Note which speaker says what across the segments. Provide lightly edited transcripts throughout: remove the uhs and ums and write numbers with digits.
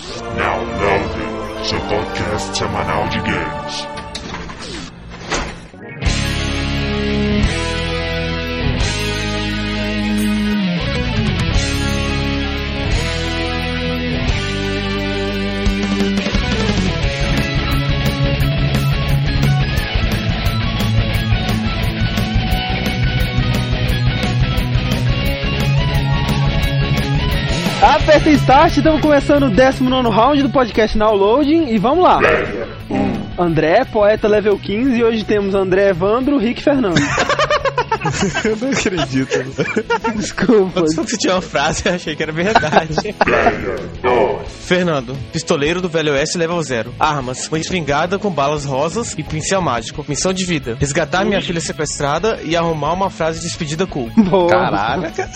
Speaker 1: Now Loading, seu podcast semanal de games.
Speaker 2: Aperta Start, estamos começando o 19º round do podcast Now Loading e vamos lá. André, poeta level 15, e hoje temos André, Evandro, Rick e Fernando.
Speaker 3: Eu não acredito.
Speaker 2: Desculpa.
Speaker 3: Quando você tinha uma frase, eu achei que era verdade. Fernando, pistoleiro do Velho Oeste level 0. Armas, uma espingarda com balas rosas e pincel mágico. Missão de vida, resgatar minha filha sequestrada e arrumar uma frase de despedida cool.
Speaker 2: Boa.
Speaker 3: Caraca.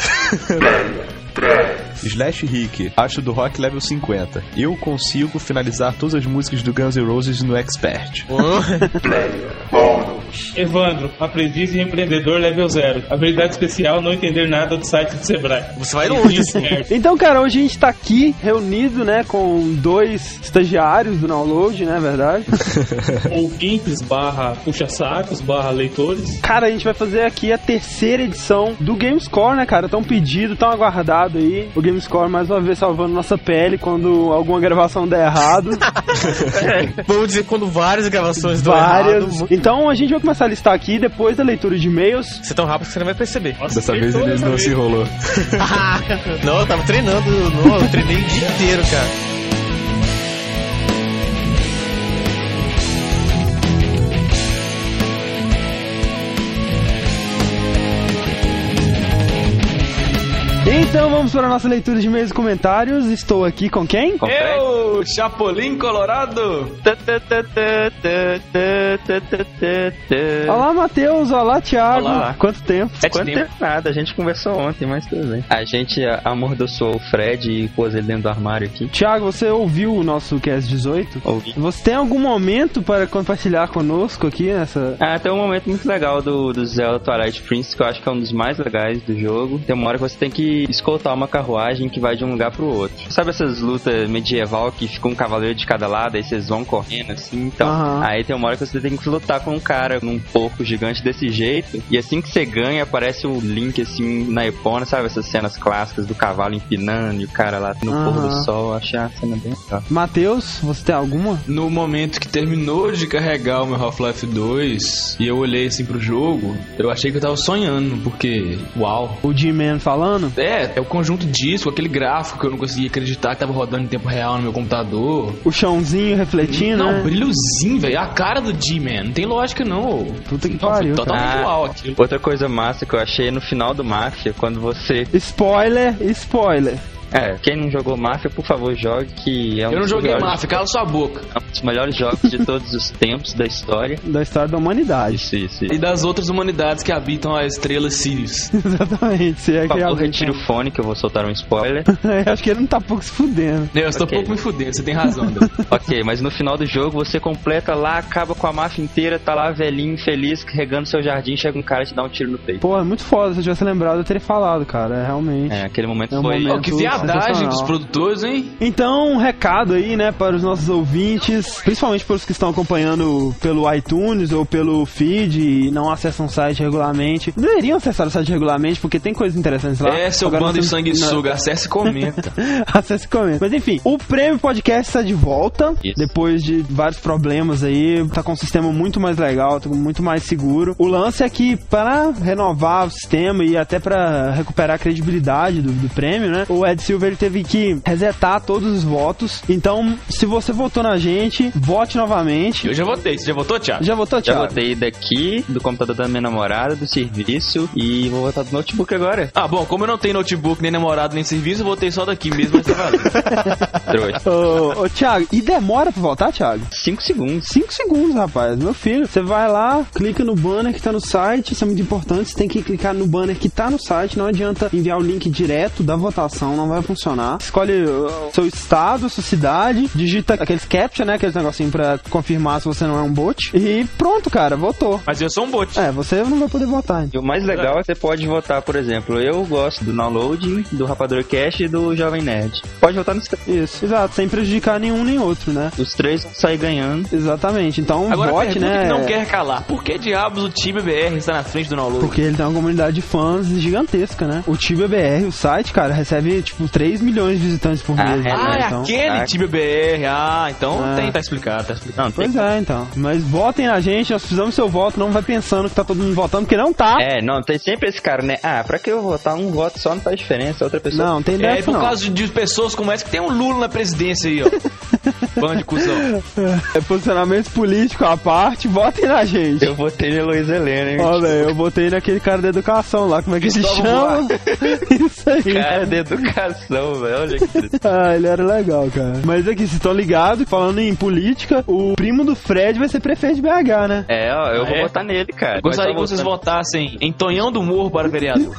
Speaker 4: Slash Rick, acho do rock level 50. Eu consigo finalizar todas as músicas do Guns N' Roses no Expert.
Speaker 5: Evandro, aprendiz e empreendedor level 0. Habilidade especial, não entender nada do site do Sebrae.
Speaker 3: Você vai longe assim.
Speaker 2: Então, cara, hoje a gente tá aqui reunido, né, com 2 estagiários do Download, né, verdade?
Speaker 5: Ouvintes / puxa-sacos / leitores.
Speaker 2: Cara, a gente vai fazer aqui a 3ª edição do GameScore, né, cara? Tão pedido, tão aguardado aí. O GameScore mais uma vez salvando nossa pele quando alguma gravação der errado.
Speaker 3: Vamos dizer quando várias gravações dão
Speaker 2: Várias.
Speaker 3: errado.
Speaker 2: Então a gente vai começar a listar aqui depois da leitura de e-mails.
Speaker 3: Você é tão rápido que você não vai perceber.
Speaker 5: Nossa,
Speaker 4: Dessa vez ele não se enrolou.
Speaker 3: Não, eu tava treinando. Não, eu treinei o dia inteiro, cara.
Speaker 2: Então vamos para a nossa leitura de e-mails e comentários. Estou aqui com quem?
Speaker 6: Eu, Chapolin Colorado.
Speaker 2: Olá, Matheus. Olá, Thiago.
Speaker 6: Olá.
Speaker 2: Quanto tempo?
Speaker 6: Quanto tempo? Nada, a gente conversou ontem, mas tudo bem. A gente amordaçou o Fred e pôs ele dentro do armário aqui.
Speaker 2: Thiago, você ouviu o nosso Cast 18?
Speaker 6: Ouvi.
Speaker 2: Você tem algum momento para compartilhar conosco aqui nessa...
Speaker 6: Tem um momento muito legal do Zelda Twilight Princess, que eu acho que é um dos mais legais do jogo. Tem uma hora que você tem que escoltar uma carruagem que vai de um lugar pro outro. Sabe essas lutas medieval que fica um cavaleiro de cada lado, aí vocês vão correndo assim? Então, aí tem uma hora que você tem que lutar com um cara num porco gigante desse jeito, e assim que você ganha, aparece o Link assim na Epona, sabe? Essas cenas clássicas do cavalo empinando e o cara lá no pôr do sol. Achei a cena bem legal.
Speaker 2: Matheus, você tem alguma?
Speaker 7: No momento que terminou de carregar o meu Half-Life 2 e eu olhei assim pro jogo, eu achei que eu tava sonhando, porque, uau.
Speaker 2: O G-Man falando?
Speaker 7: É o conjunto disso, aquele gráfico que eu não conseguia acreditar que tava rodando em tempo real no meu computador.
Speaker 2: O chãozinho refletindo,
Speaker 7: Não,
Speaker 2: né?
Speaker 7: brilhozinho, velho. A cara do G-Man. Não tem lógica, não.
Speaker 2: Puta que
Speaker 7: Não,
Speaker 2: pariu,
Speaker 7: foi totalmente
Speaker 6: cara.
Speaker 7: uau aquilo.
Speaker 6: Outra coisa massa que eu achei no final do Mafia, quando você...
Speaker 2: Spoiler.
Speaker 6: quem não jogou Mafia, por favor, jogue, que é um
Speaker 7: Eu não
Speaker 6: dos
Speaker 7: joguei
Speaker 6: melhores-
Speaker 7: Mafia, cala sua boca.
Speaker 6: É um dos melhores jogos de todos os tempos da história.
Speaker 2: Da história da humanidade.
Speaker 6: Isso.
Speaker 7: E das outras humanidades que habitam a estrela Sirius.
Speaker 2: Exatamente. Se é
Speaker 6: Por
Speaker 2: que
Speaker 6: favor,
Speaker 2: alguém-
Speaker 6: retire o fone que eu vou soltar um spoiler.
Speaker 2: Acho que ele não tá pouco se fudendo.
Speaker 7: Eu estou
Speaker 6: Ok.
Speaker 7: pouco me fudendo, você tem razão, André.
Speaker 6: Ok, mas no final do jogo você completa lá, acaba com a máfia inteira, tá lá velhinho, feliz, regando seu jardim, chega um cara e te dá um tiro no peito.
Speaker 2: Pô, é muito foda. Se eu tivesse lembrado, eu teria falado, cara. É realmente.
Speaker 6: Aquele momento
Speaker 2: É um
Speaker 6: foi...
Speaker 2: momento-
Speaker 7: Que viadagem
Speaker 2: sensacional.
Speaker 7: dos produtores, hein?
Speaker 2: Então, um recado aí, né, para os nossos ouvintes, principalmente para os que estão acompanhando pelo iTunes ou pelo feed e não acessam o site regularmente. Deveriam acessar o site regularmente, porque tem coisas interessantes lá.
Speaker 7: Seu
Speaker 2: Agora
Speaker 7: bando de
Speaker 2: nós temos-
Speaker 7: sanguessuga, acesse e comenta.
Speaker 2: Acesse e comenta. Mas enfim, o Prêmio Podcast está de volta.
Speaker 6: Isso.
Speaker 2: Depois de vários problemas aí. Tá com um sistema muito mais legal, tá muito mais seguro. O lance é que para renovar o sistema e até para recuperar a credibilidade do prêmio, né? O Ed Silver ele teve que resetar todos os votos. Então, se você votou na gente, vote novamente.
Speaker 7: Eu já votei. Você já votou, Thiago?
Speaker 2: Já votou,
Speaker 6: Já
Speaker 2: Thiago?
Speaker 6: botei daqui, do computador da minha namorada, do serviço, e vou botar do notebook agora.
Speaker 7: Ah, bom, como eu não tenho notebook, nem namorado, nem serviço, eu votei só daqui mesmo, mas tá valendo.
Speaker 6: Trouxa.
Speaker 2: Ô, Thiago, e demora pra votar, Thiago?
Speaker 6: 5 segundos.
Speaker 2: 5 segundos, rapaz. Meu filho, você vai lá, clica no banner que tá no site, isso é muito importante, você tem que clicar no banner que tá no site, não adianta enviar o link direto da votação, não vai vai funcionar. Escolhe o seu estado, a sua cidade, digita aqueles captcha, né? Aqueles negocinho pra confirmar se você não é um bot. E pronto, cara, votou.
Speaker 8: Mas eu sou um bot.
Speaker 2: Você não vai poder votar.
Speaker 6: E o mais legal é que você pode votar, por exemplo, eu gosto do Download, do Rapadura Cast e do Jovem Nerd. Pode votar nos três.
Speaker 2: Isso, exato, sem prejudicar nenhum nem outro, né?
Speaker 6: Os três vão sair ganhando.
Speaker 2: Exatamente, então
Speaker 8: Agora
Speaker 2: vote, né?
Speaker 8: Que não quer calar. Por que diabos o Tibia BR está na frente do Download?
Speaker 2: Porque ele tem uma comunidade de fãs gigantesca, né? O Tibia BR, o site, cara, recebe, 3 milhões de visitantes por mês.
Speaker 8: Então. Aquele Tibia BR. Então tá explicado,
Speaker 6: Não,
Speaker 2: pois então. Mas votem na gente, nós precisamos do seu voto, não vai pensando que tá todo mundo votando, porque não tá.
Speaker 6: Não, tem sempre esse cara, né? Pra que eu votar? Um voto só não faz diferença, outra pessoa...
Speaker 2: Não, tem dessa
Speaker 8: por causa de pessoas como essa que tem um Lula na presidência aí, ó. Bando de cuzão.
Speaker 2: Posicionamento político à parte, votem na gente.
Speaker 6: Eu votei na Luiz Helena, hein?
Speaker 2: Olha, eu votei naquele cara da educação lá, como é que ele chama? Isso aí.
Speaker 6: Cara da educação, velho, olha que triste.
Speaker 2: Ele era legal, cara. Mas aqui, vocês estão ligados, falando em política, o primo do Fred vai ser prefeito de BH, né?
Speaker 6: Eu vou votar nele, cara.
Speaker 8: Gostaria que vocês votassem em Tonhão do Morro para vereador.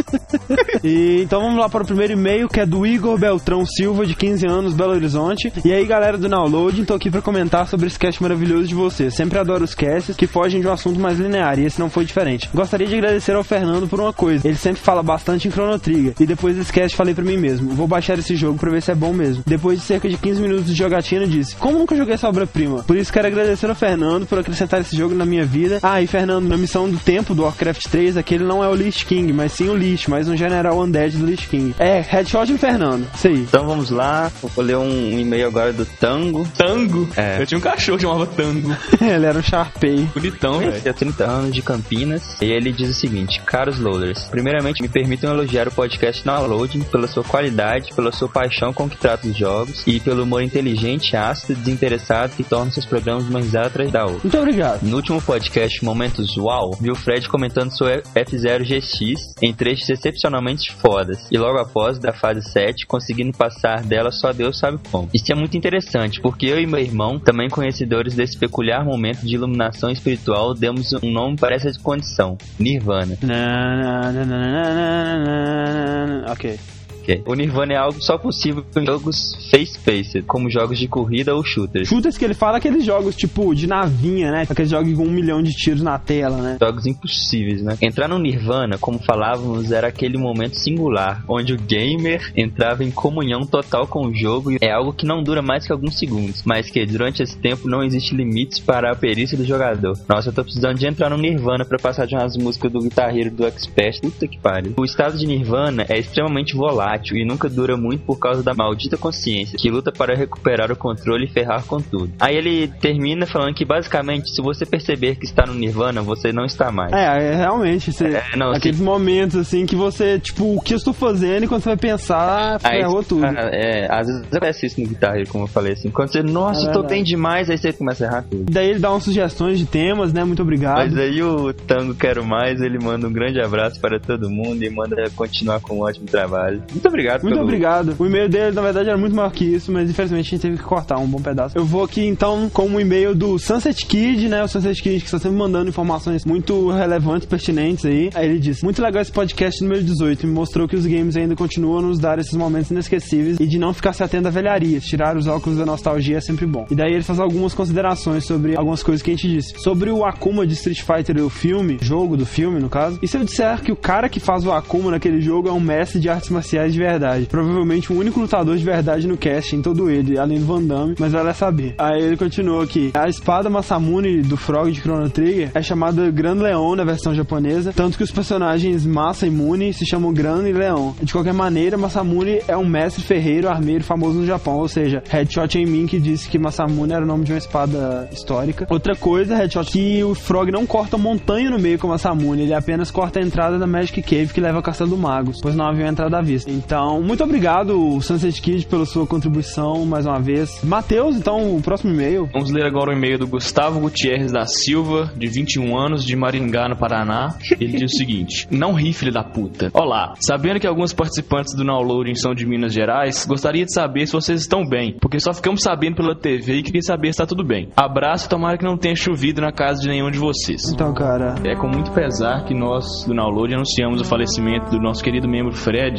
Speaker 2: E então vamos lá para o primeiro e-mail, que é do Igor Beltrão Silva, de 15 anos, Belo Horizonte. E aí, galera do Download, tô aqui pra comentar sobre esse cast maravilhoso de vocês. Sempre adoro os casts que fogem de um assunto mais linear, e esse não foi diferente. Gostaria de agradecer ao Fernando por uma coisa. Ele sempre fala bastante em Chrono Trigger, e depois desse cast falei pra mim mesmo, vou baixar esse jogo pra ver se é bom mesmo. Depois de cerca de 15 minutos de jogatina, disse, como nunca joguei essa obra-prima? Por isso quero agradecer ao Fernando por acrescentar esse jogo na minha vida. E Fernando, na missão do tempo do Warcraft 3, aquele não é o Lich King, mas sim o Lich, mais um general undead do Lich King. Headshot em Fernando, isso aí.
Speaker 6: Então vamos lá, vou ler um e-mail agora do Tango.
Speaker 8: Tango? Eu tinha um cachorro que chamava Tango.
Speaker 2: Ele era um Sharpei.
Speaker 8: Bonitão, velho.
Speaker 6: Tem 30 anos, de Campinas. E ele diz o seguinte, caros loaders, primeiramente me permitam elogiar o podcast Downloading pela sua qualidade, pela sua paixão com que trata os jogos e pelo humor inteligente, ácido e desinteressado que torna seus programas uma risada atrás da outra.
Speaker 2: Muito obrigado.
Speaker 6: No último podcast Momentos Uau, vi o Fred comentando sobre F0 GX em trechos excepcionalmente fodas e logo após da fase 7 conseguindo passar dela só Deus sabe como. Isso é muito interessante porque eu e meu irmão, também conhecedores desse peculiar momento de iluminação espiritual, demos um nome para essa condição, Nirvana.
Speaker 2: Ok.
Speaker 6: O Nirvana é algo só possível em jogos face-paced, como jogos de corrida ou shooters.
Speaker 2: Shooters que ele fala, aqueles jogos tipo de navinha, né? Aqueles jogos com 1 milhão de tiros na tela, né?
Speaker 6: Jogos impossíveis, né? Entrar no Nirvana, como falávamos, era aquele momento singular, onde o gamer entrava em comunhão total com o jogo e é algo que não dura mais que alguns segundos, mas que durante esse tempo não existe limites para a perícia do jogador. Nossa, eu tô precisando de entrar no Nirvana pra passar de umas músicas do guitarreiro do Expert. Puta que pariu. O estado de Nirvana é extremamente volátil e nunca dura muito por causa da maldita consciência, que luta para recuperar o controle e ferrar com tudo. Aí ele termina falando que basicamente, se você perceber que está no Nirvana, você não está mais.
Speaker 2: Realmente, aqueles momentos assim que você, o que eu estou fazendo, e quando você vai pensar, ferrou tudo.
Speaker 6: Às vezes acontece isso no guitarreiro, como eu falei assim, quando você, eu tô bem demais, aí você começa a errar tudo.
Speaker 2: Daí ele dá umas sugestões de temas, né, muito obrigado.
Speaker 6: Mas aí o Tango Quero Mais, ele manda um grande abraço para todo mundo e manda continuar com um ótimo trabalho. Muito obrigado.
Speaker 2: Muito obrigado. O e-mail dele, na verdade, era muito maior que isso, mas infelizmente a gente teve que cortar um bom pedaço. Eu vou aqui, então, com um e-mail do Sunset Kid, né? O Sunset Kid que está sempre mandando informações muito relevantes, pertinentes aí. Aí ele diz, muito legal esse podcast número 18, me mostrou que os games ainda continuam a nos dar esses momentos inesquecíveis e de não ficar se atendo a velharias. Tirar os óculos da nostalgia é sempre bom. E daí ele faz algumas considerações sobre algumas coisas que a gente disse. Sobre o Akuma de Street Fighter, o filme, jogo do filme, no caso. E se eu disser que o cara que faz o Akuma naquele jogo é um mestre de artes marciais de verdade? Provavelmente o único lutador de verdade no cast, em todo ele, além do Van Damme, mas ela é saber. Aí ele continua aqui. A espada Masamune do Frog de Chrono Trigger é chamada Gran Leon na versão japonesa, tanto que os personagens Masa e Mune se chamam Gran e Leon. De qualquer maneira, Masamune é um mestre ferreiro armeiro famoso no Japão, ou seja, Headshot em mim que disse que Masamune era o nome de uma espada histórica. Outra coisa, Headshot, que o Frog não corta montanha no meio com Masamune, ele apenas corta a entrada da Magic Cave que leva ao Castelo do Magos, pois não havia entrada à vista. Então, muito obrigado, Sunset Kid, pela sua contribuição mais uma vez. Matheus, então, o próximo e-mail.
Speaker 8: Vamos ler agora o e-mail do Gustavo Gutierrez da Silva, de 21 anos, de Maringá, no Paraná. Ele diz o seguinte: não ri, filho da puta. Olá, sabendo que alguns participantes do Downloading são de Minas Gerais, gostaria de saber se vocês estão bem, porque só ficamos sabendo pela TV e queria saber se está tudo bem. Abraço, tomara que não tenha chovido na casa de nenhum de vocês.
Speaker 2: Então, cara,
Speaker 8: é com muito pesar que nós, do Download, anunciamos o falecimento do nosso querido membro Fred.
Speaker 6: Ele tá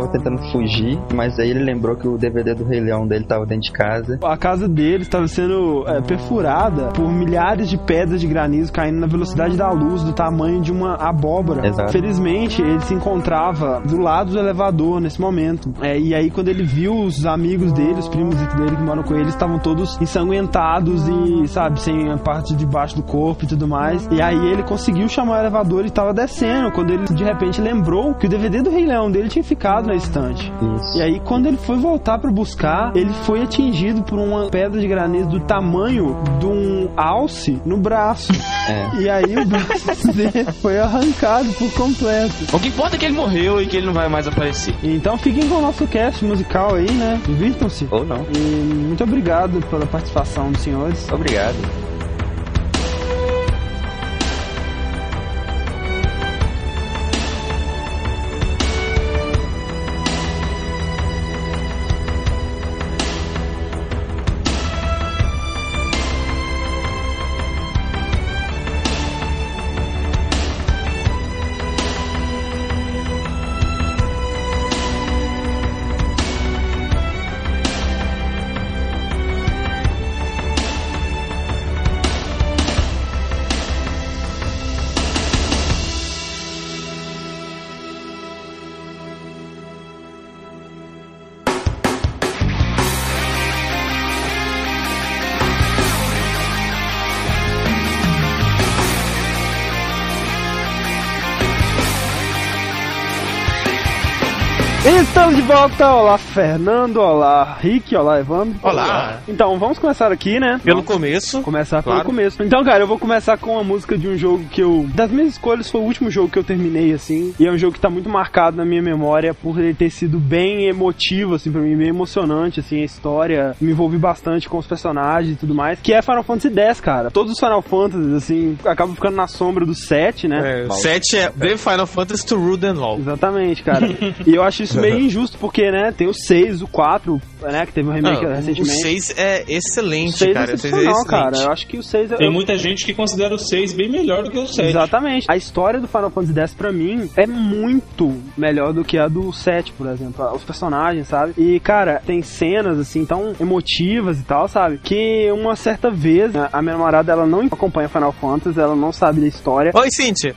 Speaker 6: tava tentando fugir, mas aí ele lembrou que o DVD do Rei Leão dele tava dentro de casa.
Speaker 2: A casa dele estava sendo perfurada por milhares de pedras de granizo caindo na velocidade da luz, do tamanho de uma abóbora.
Speaker 6: Exato.
Speaker 2: Felizmente, ele se encontrava do lado do elevador nesse momento. E aí, quando ele viu os amigos dele, os primos dele que moram com ele, estavam todos ensanguentados e, sabe, sem a parte de baixo do corpo e tudo mais. E aí ele conseguiu chamar o elevador e estava descendo, quando ele de repente lembrou que o DVD do Rei Leão dele tinha ficado na estante.
Speaker 6: Isso.
Speaker 2: E aí, quando ele foi voltar pra buscar, ele foi atingido por uma pedra de granizo do tamanho de um alce no braço. E aí o braço dele foi arrancado por completo.
Speaker 8: O que importa é que ele morreu e que ele não vai mais aparecer.
Speaker 2: Então fiquem com o nosso cast musical aí, né? Divirtam-se.
Speaker 6: Ou não.
Speaker 2: E muito obrigado pela participação dos senhores.
Speaker 6: Obrigado.
Speaker 2: Estamos de volta, olá Fernando, olá Rick, olá Evandro.
Speaker 3: Olá.
Speaker 2: Então, vamos começar aqui, né?
Speaker 3: Pelo começo.
Speaker 2: Começar
Speaker 3: Claro.
Speaker 2: pelo começo. Então, cara, eu vou começar com a música de um jogo que das minhas escolhas, foi o último jogo que eu terminei, assim. E é um jogo que tá muito marcado na minha memória por ele ter sido bem emotivo, assim, pra mim, bem emocionante, assim, a história. Me envolvi bastante com os personagens e tudo mais. Que é Final Fantasy X, cara. Todos os Final Fantasy, assim, acabam ficando na sombra do 7, né?
Speaker 3: O 7 é The Final Fantasy to Rule and Law.
Speaker 2: Exatamente, cara. E eu acho isso meio injusto, porque, né, tem o 6, o 4, né, que teve um remake recentemente.
Speaker 3: O 6 é excelente,
Speaker 2: O 6
Speaker 3: cara.
Speaker 2: é excepcional, cara. Eu acho que o 6 é...
Speaker 5: Tem muita gente que considera o 6 bem melhor do que o 7.
Speaker 2: Exatamente. A história do Final Fantasy X, pra mim, é muito melhor do que a do 7, por exemplo. Os personagens, sabe? E, cara, tem cenas, assim, tão emotivas e tal, sabe? Que uma certa vez, a minha namorada, ela não acompanha Final Fantasy, ela não sabe da história.
Speaker 3: Oi, Cíntia.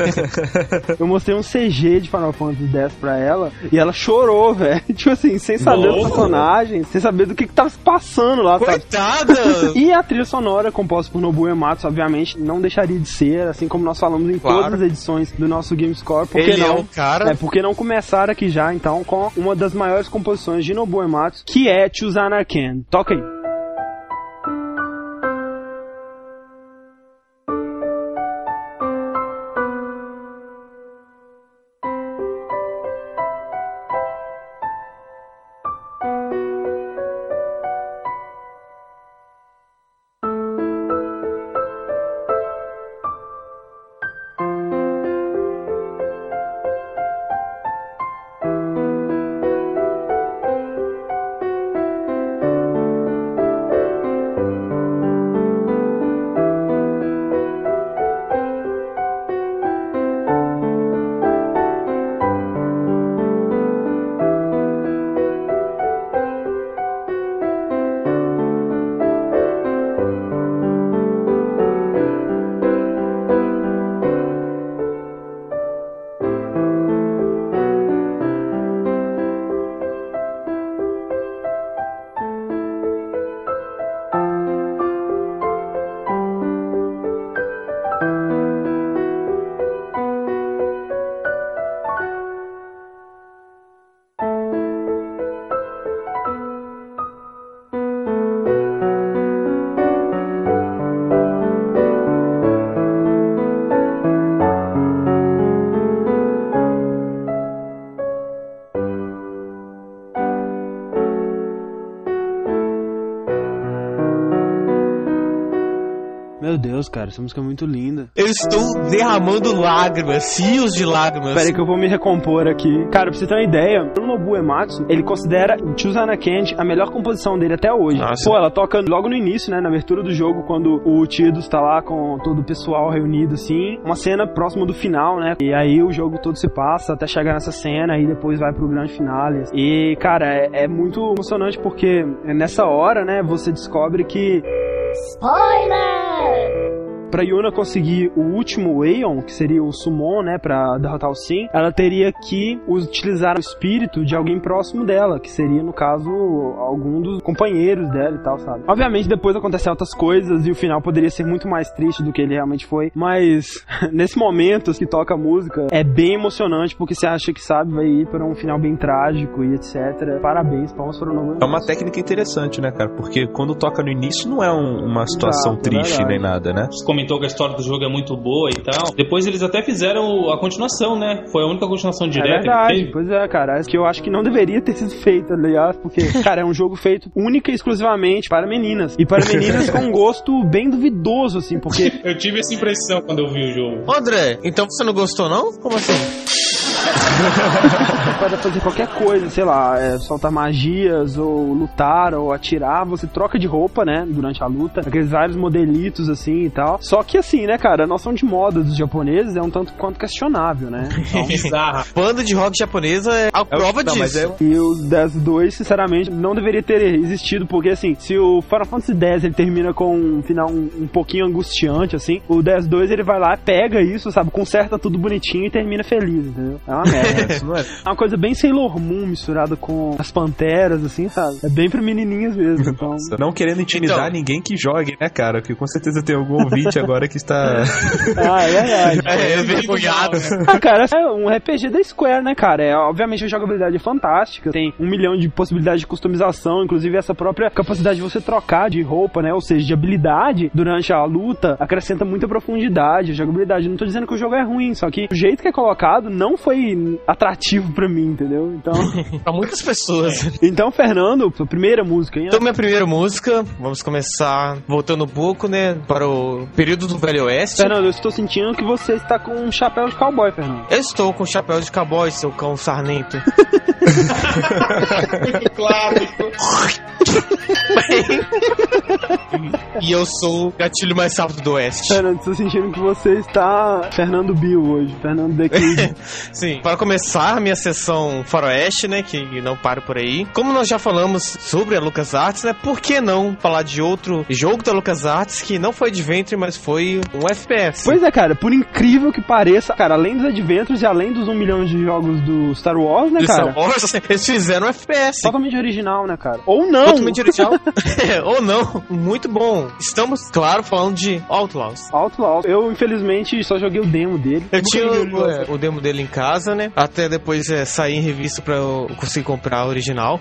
Speaker 2: Eu mostrei um CG de Final Fantasy X pra ela e ela chorou, velho. Tipo assim, sem saber dos personagens, sem saber do que tava se passando lá, sabe?
Speaker 3: Coitada!
Speaker 2: E a trilha sonora, composta por Nobuo Uematsu, obviamente, não deixaria de ser, assim como nós falamos em todas as edições do nosso GameScore. Por que
Speaker 3: Ele
Speaker 2: não?
Speaker 3: é um cara...
Speaker 2: Por que não começar aqui já, então, com uma das maiores composições de Nobuo Uematsu, que é Chuzana Ken. Toca aí. Meu Deus, cara, essa música é muito linda.
Speaker 3: Eu estou derramando lágrimas, rios de lágrimas.
Speaker 2: Pera aí que eu vou me recompor aqui. Cara, pra você ter uma ideia, o Nobuo Uematsu, ele considera Chusana Candy a melhor composição dele até hoje.
Speaker 3: Nossa.
Speaker 2: Pô, ela toca logo no início, né, na abertura do jogo, quando o Tidus tá lá com todo o pessoal reunido, assim, uma cena próxima do final, né, e aí o jogo todo se passa até chegar nessa cena e depois vai pro grande finale. E, cara, é muito emocionante porque nessa hora, né, você descobre que... Spoiler! Pra Yuna conseguir o último Aeon, que seria o Summon, né, pra derrotar o Sin, ela teria que utilizar o espírito de alguém próximo dela, que seria, no caso, algum dos companheiros dela e tal, sabe? Obviamente, depois acontecem outras coisas e o final poderia ser muito mais triste do que ele realmente foi, mas nesse momento que toca a música, é bem emocionante, porque você acha que, sabe, vai ir para um final bem trágico e etc. Parabéns, palmas para o Nobuo.
Speaker 4: É uma técnica interessante, né, cara? Porque quando toca no início não é uma situação triste nem nada, né?
Speaker 5: Comentou que a história do jogo é muito boa e tal. Depois eles até fizeram a continuação, né? Foi a única continuação direta
Speaker 2: que teve.
Speaker 5: Verdade,
Speaker 2: pois é, cara. Que eu acho que não deveria ter sido feita, aliás, porque, cara, é um jogo feito única e exclusivamente para meninas. E para meninas com um gosto bem duvidoso, assim, porque...
Speaker 5: Eu tive essa impressão quando eu vi o jogo.
Speaker 3: André, então você não gostou, não? Como assim?
Speaker 2: Para fazer qualquer coisa, sei lá, soltar magias, ou lutar, ou atirar, você troca de roupa, né, durante a luta, aqueles vários modelitos, assim, e tal. Só que, assim, né, cara, a noção de moda dos japoneses é um tanto quanto questionável, né?
Speaker 5: Então, bizarra.
Speaker 3: Banda de rock japonesa é a prova disso.
Speaker 2: E o 10-2, sinceramente, não deveria ter existido, porque, assim, se o Final Fantasy X ele termina com um final um pouquinho angustiante, assim, o 10-2 ele vai lá, pega isso, sabe, conserta tudo bonitinho e termina feliz, entendeu? É uma merda. Isso não é uma coisa bem Sailor Moon misturada com as panteras, assim, sabe? É bem pra menininhas mesmo. Então...
Speaker 4: Nossa, não querendo intimidar ninguém que jogue, né, cara? Porque com certeza tem algum ouvinte agora que está...
Speaker 2: é verdade.
Speaker 3: É vergonhado.
Speaker 2: Cara, é um RPG da Square, né, cara? Obviamente a jogabilidade é fantástica, tem 1 milhão de possibilidades de customização, inclusive essa própria capacidade de você trocar de roupa, né? Ou seja, de habilidade durante a luta, acrescenta muita profundidade, jogabilidade. Não tô dizendo que o jogo é ruim, só que o jeito que é colocado não foi atrativo pra mim, entendeu? Então...
Speaker 3: pra muitas pessoas.
Speaker 2: Então, Fernando, sua primeira música, hein?
Speaker 3: Então, minha primeira música, vamos começar voltando um pouco, né, para o período do Velho Oeste.
Speaker 2: Fernando, eu estou sentindo que você está com um chapéu de cowboy, Fernando.
Speaker 3: Eu estou com um chapéu de cowboy, seu cão sarnento.
Speaker 5: Muito claro.
Speaker 3: E eu sou o gatilho mais rápido do Oeste.
Speaker 2: Fernando, estou sentindo que você está Fernando Bill hoje, Fernando The Kid.
Speaker 3: Sim, para começar a minha sessão faroeste, né, que não paro por aí. Como nós já falamos sobre a LucasArts, né, por que não falar de outro jogo da LucasArts que não foi Adventure, mas foi um FPS?
Speaker 2: Pois é, cara, por incrível que pareça, cara, além dos Adventures e além dos 1 milhão de jogos do Star Wars, né, cara?
Speaker 3: Star Wars, eles fizeram um FPS.
Speaker 2: Totalmente original, né, cara? Ou não.
Speaker 3: Totalmente original. Ou não. Muito bom. Estamos, claro, falando de Outlaws.
Speaker 2: Outlaws. Eu, infelizmente, só joguei o demo dele.
Speaker 3: Eu tinha o demo dele em casa, né? Até depois sair em revista pra eu conseguir comprar o original.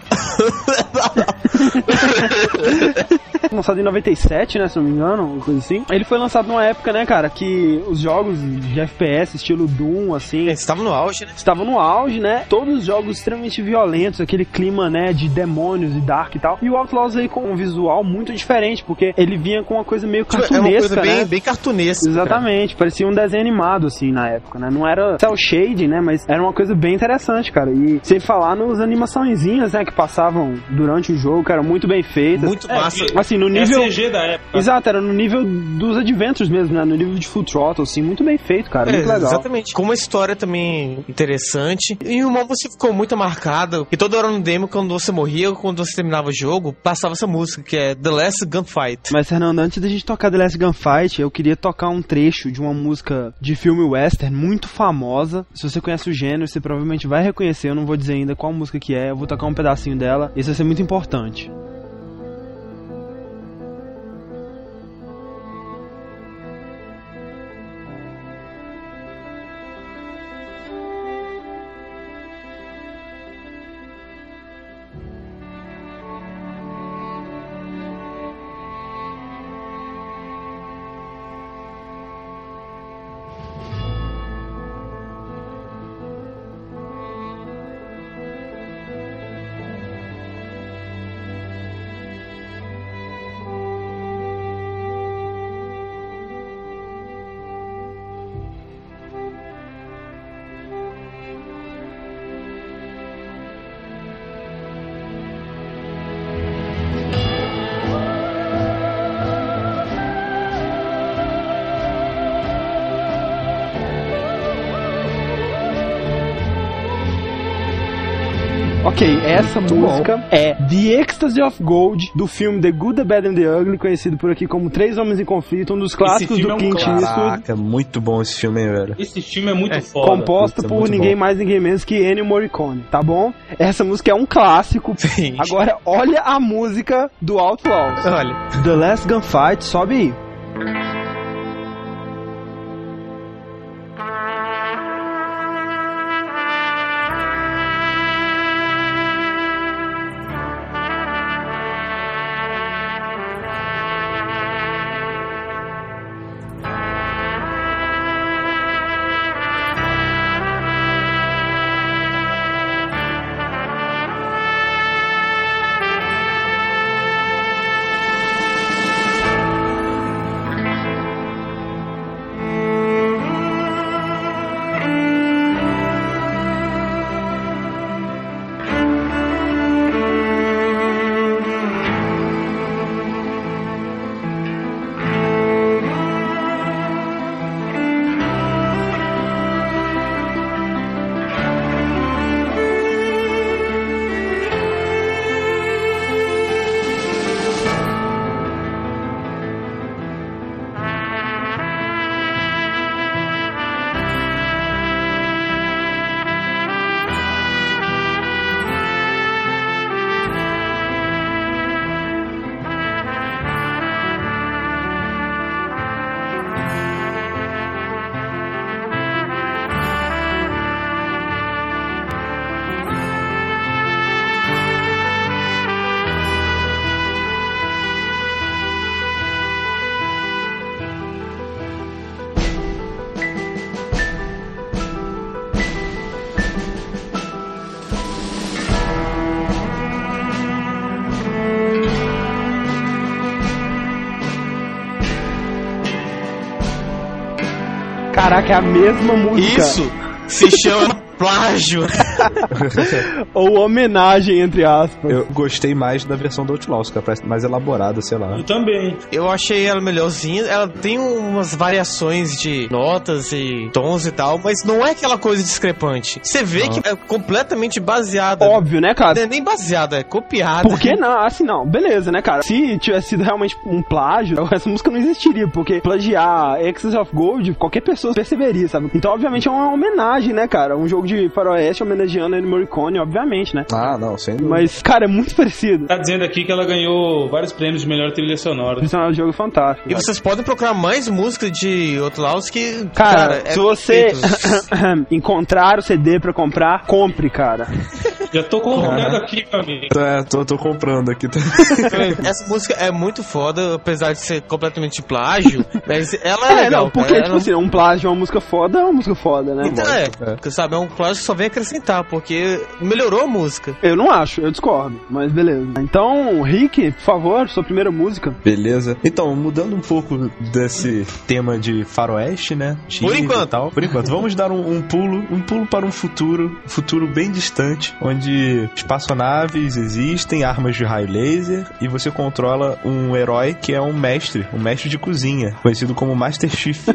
Speaker 2: Lançado em 97, né, se não me engano, uma coisa assim. Ele foi lançado numa época, né, cara, que os jogos de FPS, estilo Doom, assim...
Speaker 3: estavam no auge, né?
Speaker 2: Estavam no auge, né? Todos os jogos extremamente violentos, aquele clima, né, de demônios e dark e tal. E o Outlaws aí com um visual muito diferente, porque ele vinha com uma coisa meio cartunesca,
Speaker 3: uma coisa
Speaker 2: né?
Speaker 3: bem cartunesca.
Speaker 2: Exatamente, cara. Parecia um desenho animado, assim, na época, né? Não era cel shade, né, mas era uma coisa bem interessante, cara. E sem falar nos animaçõezinhas, né, que passavam durante o jogo, cara, muito bem feitas.
Speaker 3: Muito massa.
Speaker 2: Assim, no nível...
Speaker 5: É CG da época.
Speaker 2: Exato, era no nível dos Adventures mesmo, né? No nível de Full Throttle, assim, muito bem feito, cara, muito legal.
Speaker 3: Exatamente. Com uma história também interessante. E uma música ficou muito marcada. E toda hora no demo, quando você morria, quando você terminava o jogo, passava essa música, que é The Last Gunfight.
Speaker 2: Mas, Fernando, antes da gente tocar The Last Gunfight, eu queria tocar um trecho de uma música de filme western muito famosa. Se você conhece o gênero, você provavelmente vai reconhecer. Eu não vou dizer ainda qual música que é. Eu vou tocar um pedacinho dela. Isso vai ser muito importante. Ok, essa música é The Ecstasy of Gold, do filme The Good, The Bad and The Ugly, conhecido por aqui como Três Homens em Conflito, um dos clássicos do Clint Eastwood.
Speaker 4: Caraca, muito bom esse filme, hein, velho?
Speaker 5: Esse filme é muito foda.
Speaker 2: Composta por ninguém mais, ninguém menos que Ennio Morricone, tá bom? Essa música é um clássico.
Speaker 3: Sim.
Speaker 2: Agora, olha a música do Outlaws.
Speaker 3: Olha.
Speaker 2: The Last Gunfight, sobe aí. Caraca, é a mesma música.
Speaker 3: Isso se chama plágio.
Speaker 2: Ou homenagem, entre aspas.
Speaker 4: Eu gostei mais da versão do Outlaws, que parece mais elaborada, sei lá.
Speaker 5: Eu também.
Speaker 3: Eu achei ela melhorzinha. Ela tem umas variações de notas e tons e tal, mas não é aquela coisa discrepante. Você vê que é completamente baseada.
Speaker 2: Óbvio, né, cara?
Speaker 3: Não é nem baseada, é copiada.
Speaker 2: Por que não? Assim, não. Beleza, né, cara? Se tivesse sido realmente um plágio, essa música não existiria, porque plagiar Ecstasy of Gold, qualquer pessoa perceberia, sabe? Então, obviamente, é uma homenagem, né, cara? Um jogo de faroeste homenageando Ennio Morricone, obviamente, né?
Speaker 4: Ah, não, sem dúvida.
Speaker 2: Mas, cara, é muito parecido.
Speaker 5: Tá dizendo aqui que ela ganhou vários prêmios de melhor trilha sonora.
Speaker 2: Isso é um jogo fantástico.
Speaker 3: E vocês podem procurar mais música de Outlaws que,
Speaker 2: Cara,
Speaker 3: é
Speaker 2: se você
Speaker 3: perfeito.
Speaker 2: encontrar o CD pra comprar, compre, cara.
Speaker 5: Já tô comprando aqui, meu amigo.
Speaker 4: Tô comprando aqui.
Speaker 3: Essa música é muito foda, apesar de ser completamente plágio, mas ela é legal.
Speaker 2: Não, porque,
Speaker 3: cara.
Speaker 2: tipo assim, um plágio é uma música foda, né?
Speaker 3: Então porque, sabe, é um plágio que só vem acrescentar, porque melhorou a música.
Speaker 2: Eu não acho, eu discordo, mas beleza. Então, Rick, por favor, sua primeira música.
Speaker 4: Beleza. Então, mudando um pouco desse tema de faroeste, né?
Speaker 3: Por enquanto.
Speaker 4: E tal. Por enquanto. Vamos dar um pulo para um futuro bem distante, onde espaçonaves existem, armas de raio laser, e você controla um herói que é um mestre de cozinha, conhecido como Master Chief.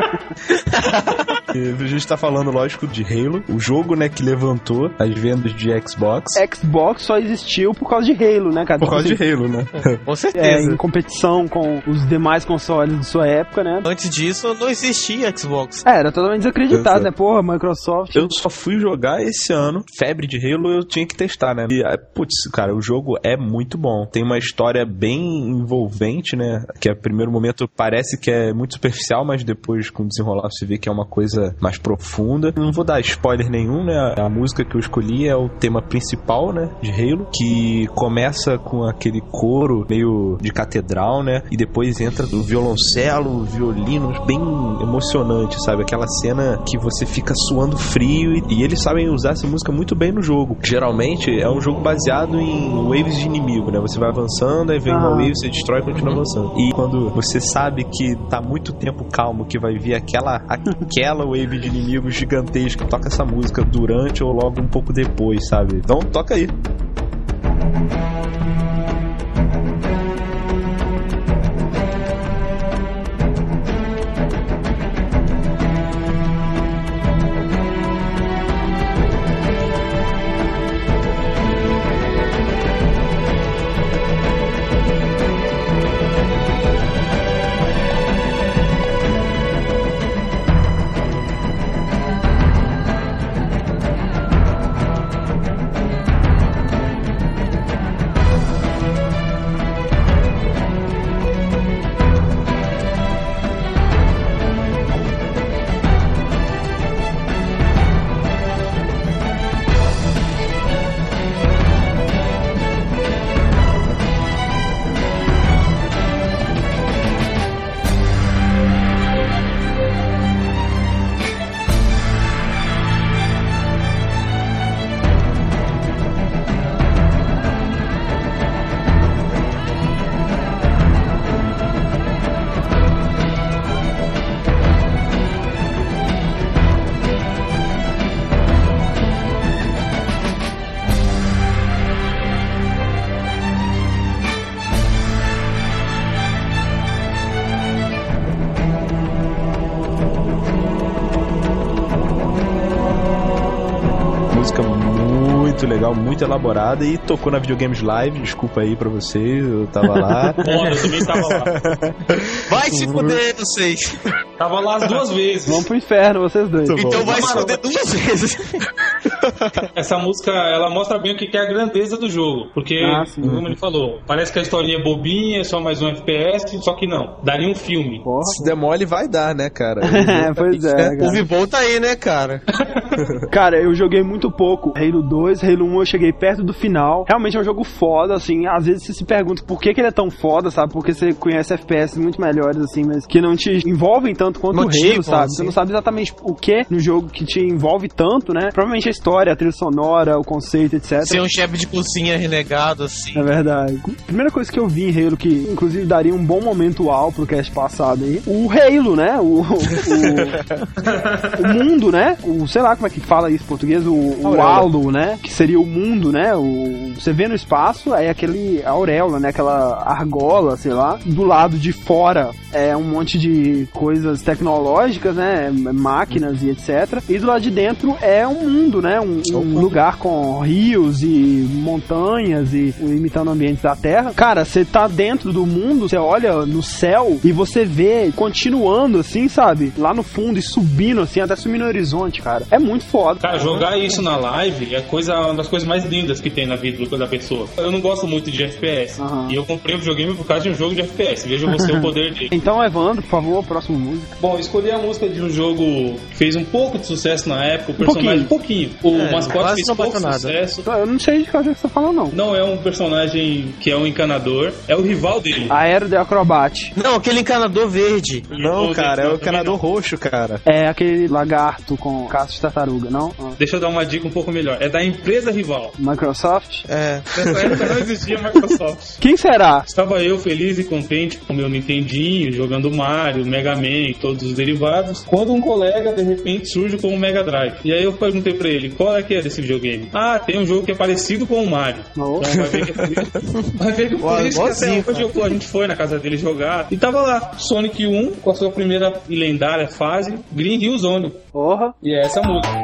Speaker 4: A gente tá falando, lógico, de Halo, o jogo, né, que levantou as vendas de Xbox.
Speaker 2: Xbox só existiu por causa de Halo, né, cara?
Speaker 4: Por causa de Halo, né?
Speaker 3: Com certeza.
Speaker 2: Em competição com os demais consoles de sua época, né?
Speaker 3: Antes disso, não existia Xbox.
Speaker 2: Era totalmente desacreditado,
Speaker 4: Exato.
Speaker 2: né? Porra, Microsoft.
Speaker 4: Eu só fui jogar esse ano. Febre de Halo eu tinha que testar, né? E, putz, cara, o jogo é muito bom. Tem uma história bem envolvente, né? Que a primeiro momento parece que é muito superficial, mas depois, com o desenrolar, você vê que é uma coisa mais profunda. Não vou dar spoiler nenhum, né? A música que eu escolhi é o tema principal, né? De Halo, que começa com aquele coro meio de catedral, né? E depois entra o violoncelo, violinos, bem emocionante, sabe? Aquela cena que você fica suando frio e eles sabem usar essa música muito bem no jogo. Geralmente é um jogo baseado em waves de inimigo, né? Você vai avançando, aí vem uma wave, você destrói e continua avançando. E quando você sabe que tá muito tempo calmo, que vai vir aquela wave de inimigos gigantesca, toca essa música durante ou logo um pouco depois, sabe? Então toca aí. legal, muito elaborada e tocou na Videogames Live, desculpa aí pra vocês, eu tava lá.
Speaker 5: Olha, eu também tava lá.
Speaker 3: Vai se fuder, vocês.
Speaker 5: Tava lá as 2 vezes.
Speaker 2: Vamos pro inferno, vocês dois.
Speaker 3: Então vai se fuder 2 vezes.
Speaker 5: Essa música, ela mostra bem o que é a grandeza do jogo. Porque, como ele falou, parece que a historinha é bobinha, é só mais um FPS, só que não. Daria um filme.
Speaker 2: Porra.
Speaker 4: Se der mole, vai dar, né, cara?
Speaker 2: Pois é, cara.
Speaker 3: O Vivol tá aí, né, cara?
Speaker 2: Cara, eu joguei muito pouco Halo 2, Halo 1 eu cheguei perto do final. Realmente é um jogo foda, assim. Às vezes você se pergunta por que ele é tão foda, sabe? Porque você conhece FPS muito melhores, assim, mas que não te envolvem tanto quanto o Halo, sabe?
Speaker 3: Assim.
Speaker 2: Você não sabe exatamente o que no jogo que te envolve tanto, né? Provavelmente a história, a trilha sonora, o conceito, etc.
Speaker 3: Ser um chefe de cozinha renegado, assim.
Speaker 2: É verdade. Primeira coisa que eu vi em Halo, que inclusive daria um bom momento ao pro cast passado aí, o Halo, né? O mundo, né? Sei lá como é que fala isso em português, o halo, né? Que seria o mundo, né? Você vê no espaço, é aquele auréola, né? Aquela argola, sei lá. Do lado de fora é um monte de coisas tecnológicas, né? Máquinas e etc. E do lado de dentro é um mundo, né? Um lugar com rios e montanhas e imitando ambientes da Terra. Cara, você tá dentro do mundo, você olha no céu e você vê continuando assim, sabe? Lá no fundo e subindo assim, até subindo no horizonte, cara. É muito foda.
Speaker 5: Cara, jogar isso na live é uma das coisas mais lindas que tem na vida da pessoa. Eu não gosto muito de FPS. E eu comprei o videogame por causa de um jogo de FPS. Veja você o poder dele.
Speaker 2: Então, Evandro, por favor, próxima música.
Speaker 5: Bom, eu escolhi a música de um jogo que fez um pouco de sucesso na época. O personagem, pouquinho. O mascote fez pouco sucesso.
Speaker 2: Eu não sei de qual jogo que você tá falando, não.
Speaker 5: Não é um personagem que é um encanador. É o rival dele.
Speaker 2: Aero de Acrobat.
Speaker 3: Não, aquele encanador verde.
Speaker 4: Não, cara, é o encanador roxo, cara.
Speaker 2: É aquele lagarto com casco de tartaruga, não?
Speaker 5: Deixa eu dar uma dica um pouco melhor. É da empresa rival.
Speaker 2: Microsoft?
Speaker 3: É.
Speaker 5: Nessa época não existia Microsoft.
Speaker 2: Quem será?
Speaker 5: Estava eu feliz e contente com o meu Nintendinho, jogando Mario, Mega Man e todos os derivados, quando um colega de repente surge com o Mega Drive. E aí eu perguntei pra ele, qual é que é desse videogame? Ah, tem um jogo que é parecido com o Mario. Então vai ver que é por isso. Vai ver que por isso que até hoje a gente foi na casa dele jogar. E tava lá, Sonic 1, com a sua primeira e lendária fase, Green Hill Zone.
Speaker 2: Porra.
Speaker 5: E é essa música.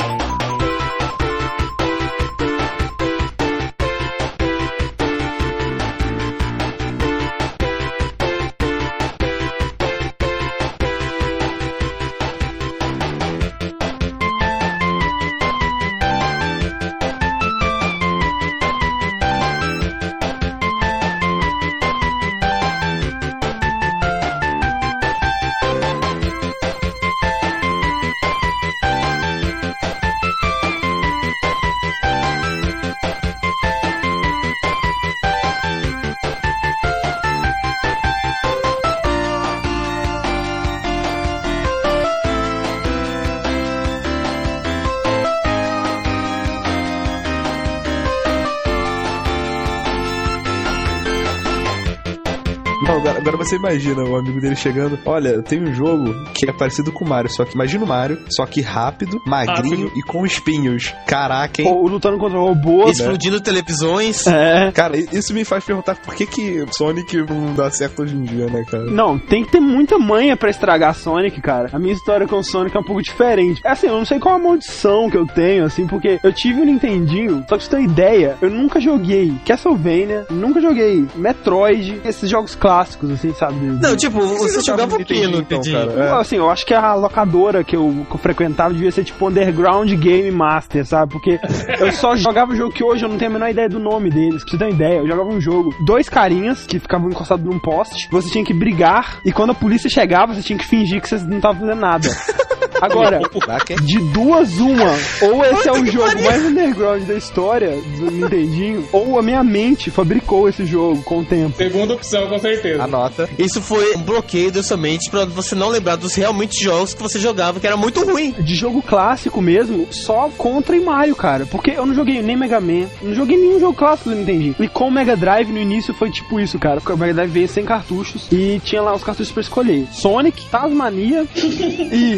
Speaker 4: Não, agora você imagina o amigo dele chegando. Olha, tem um jogo que é parecido com o Mario, só que imagina o Mario, só que rápido, magrinho e com espinhos. Caraca, hein?
Speaker 2: Ou lutando contra robôs.
Speaker 3: Explodindo televisões.
Speaker 2: É.
Speaker 4: Cara, isso me faz perguntar por que Sonic não dá certo hoje em dia, né, cara?
Speaker 2: Não, tem que ter muita manha pra estragar Sonic, cara. A minha história com o Sonic é um pouco diferente. É assim, eu não sei qual a maldição que eu tenho, assim, porque eu tive um Nintendinho, só que você tem uma ideia, eu nunca joguei Castlevania, nunca joguei Metroid, esses jogos clássicos, assim, sabe?
Speaker 3: Não, tipo, você jogava o que no Nintendinho?
Speaker 2: Então, assim, eu acho que a locadora que eu frequentava devia ser tipo Underground Game Master, sabe? Porque eu só jogava o jogo que hoje eu não tenho a menor ideia do nome deles. Pra você ter uma ideia, eu jogava um jogo, 2 carinhas que ficavam encostados num poste, você tinha que brigar, e quando a polícia chegava, você tinha que fingir que você não tava fazendo nada. Agora, de duas uma, ou esse é o jogo mais underground da história do Nintendinho, ou a minha mente fabricou esse jogo com o tempo.
Speaker 5: Segunda opção, com certeza.
Speaker 4: Anota.
Speaker 3: Isso foi um bloqueio da sua mente pra você não lembrar dos realmente jogos que você jogava, que era muito ruim.
Speaker 2: De jogo clássico mesmo, só Contra e Mario, cara. Porque eu não joguei nem Mega Man, não joguei nenhum jogo clássico do Nintendinho. E com o Mega Drive no início foi tipo isso, cara. Porque o Mega Drive veio sem cartuchos e tinha lá os cartuchos pra escolher: Sonic, Tasmania e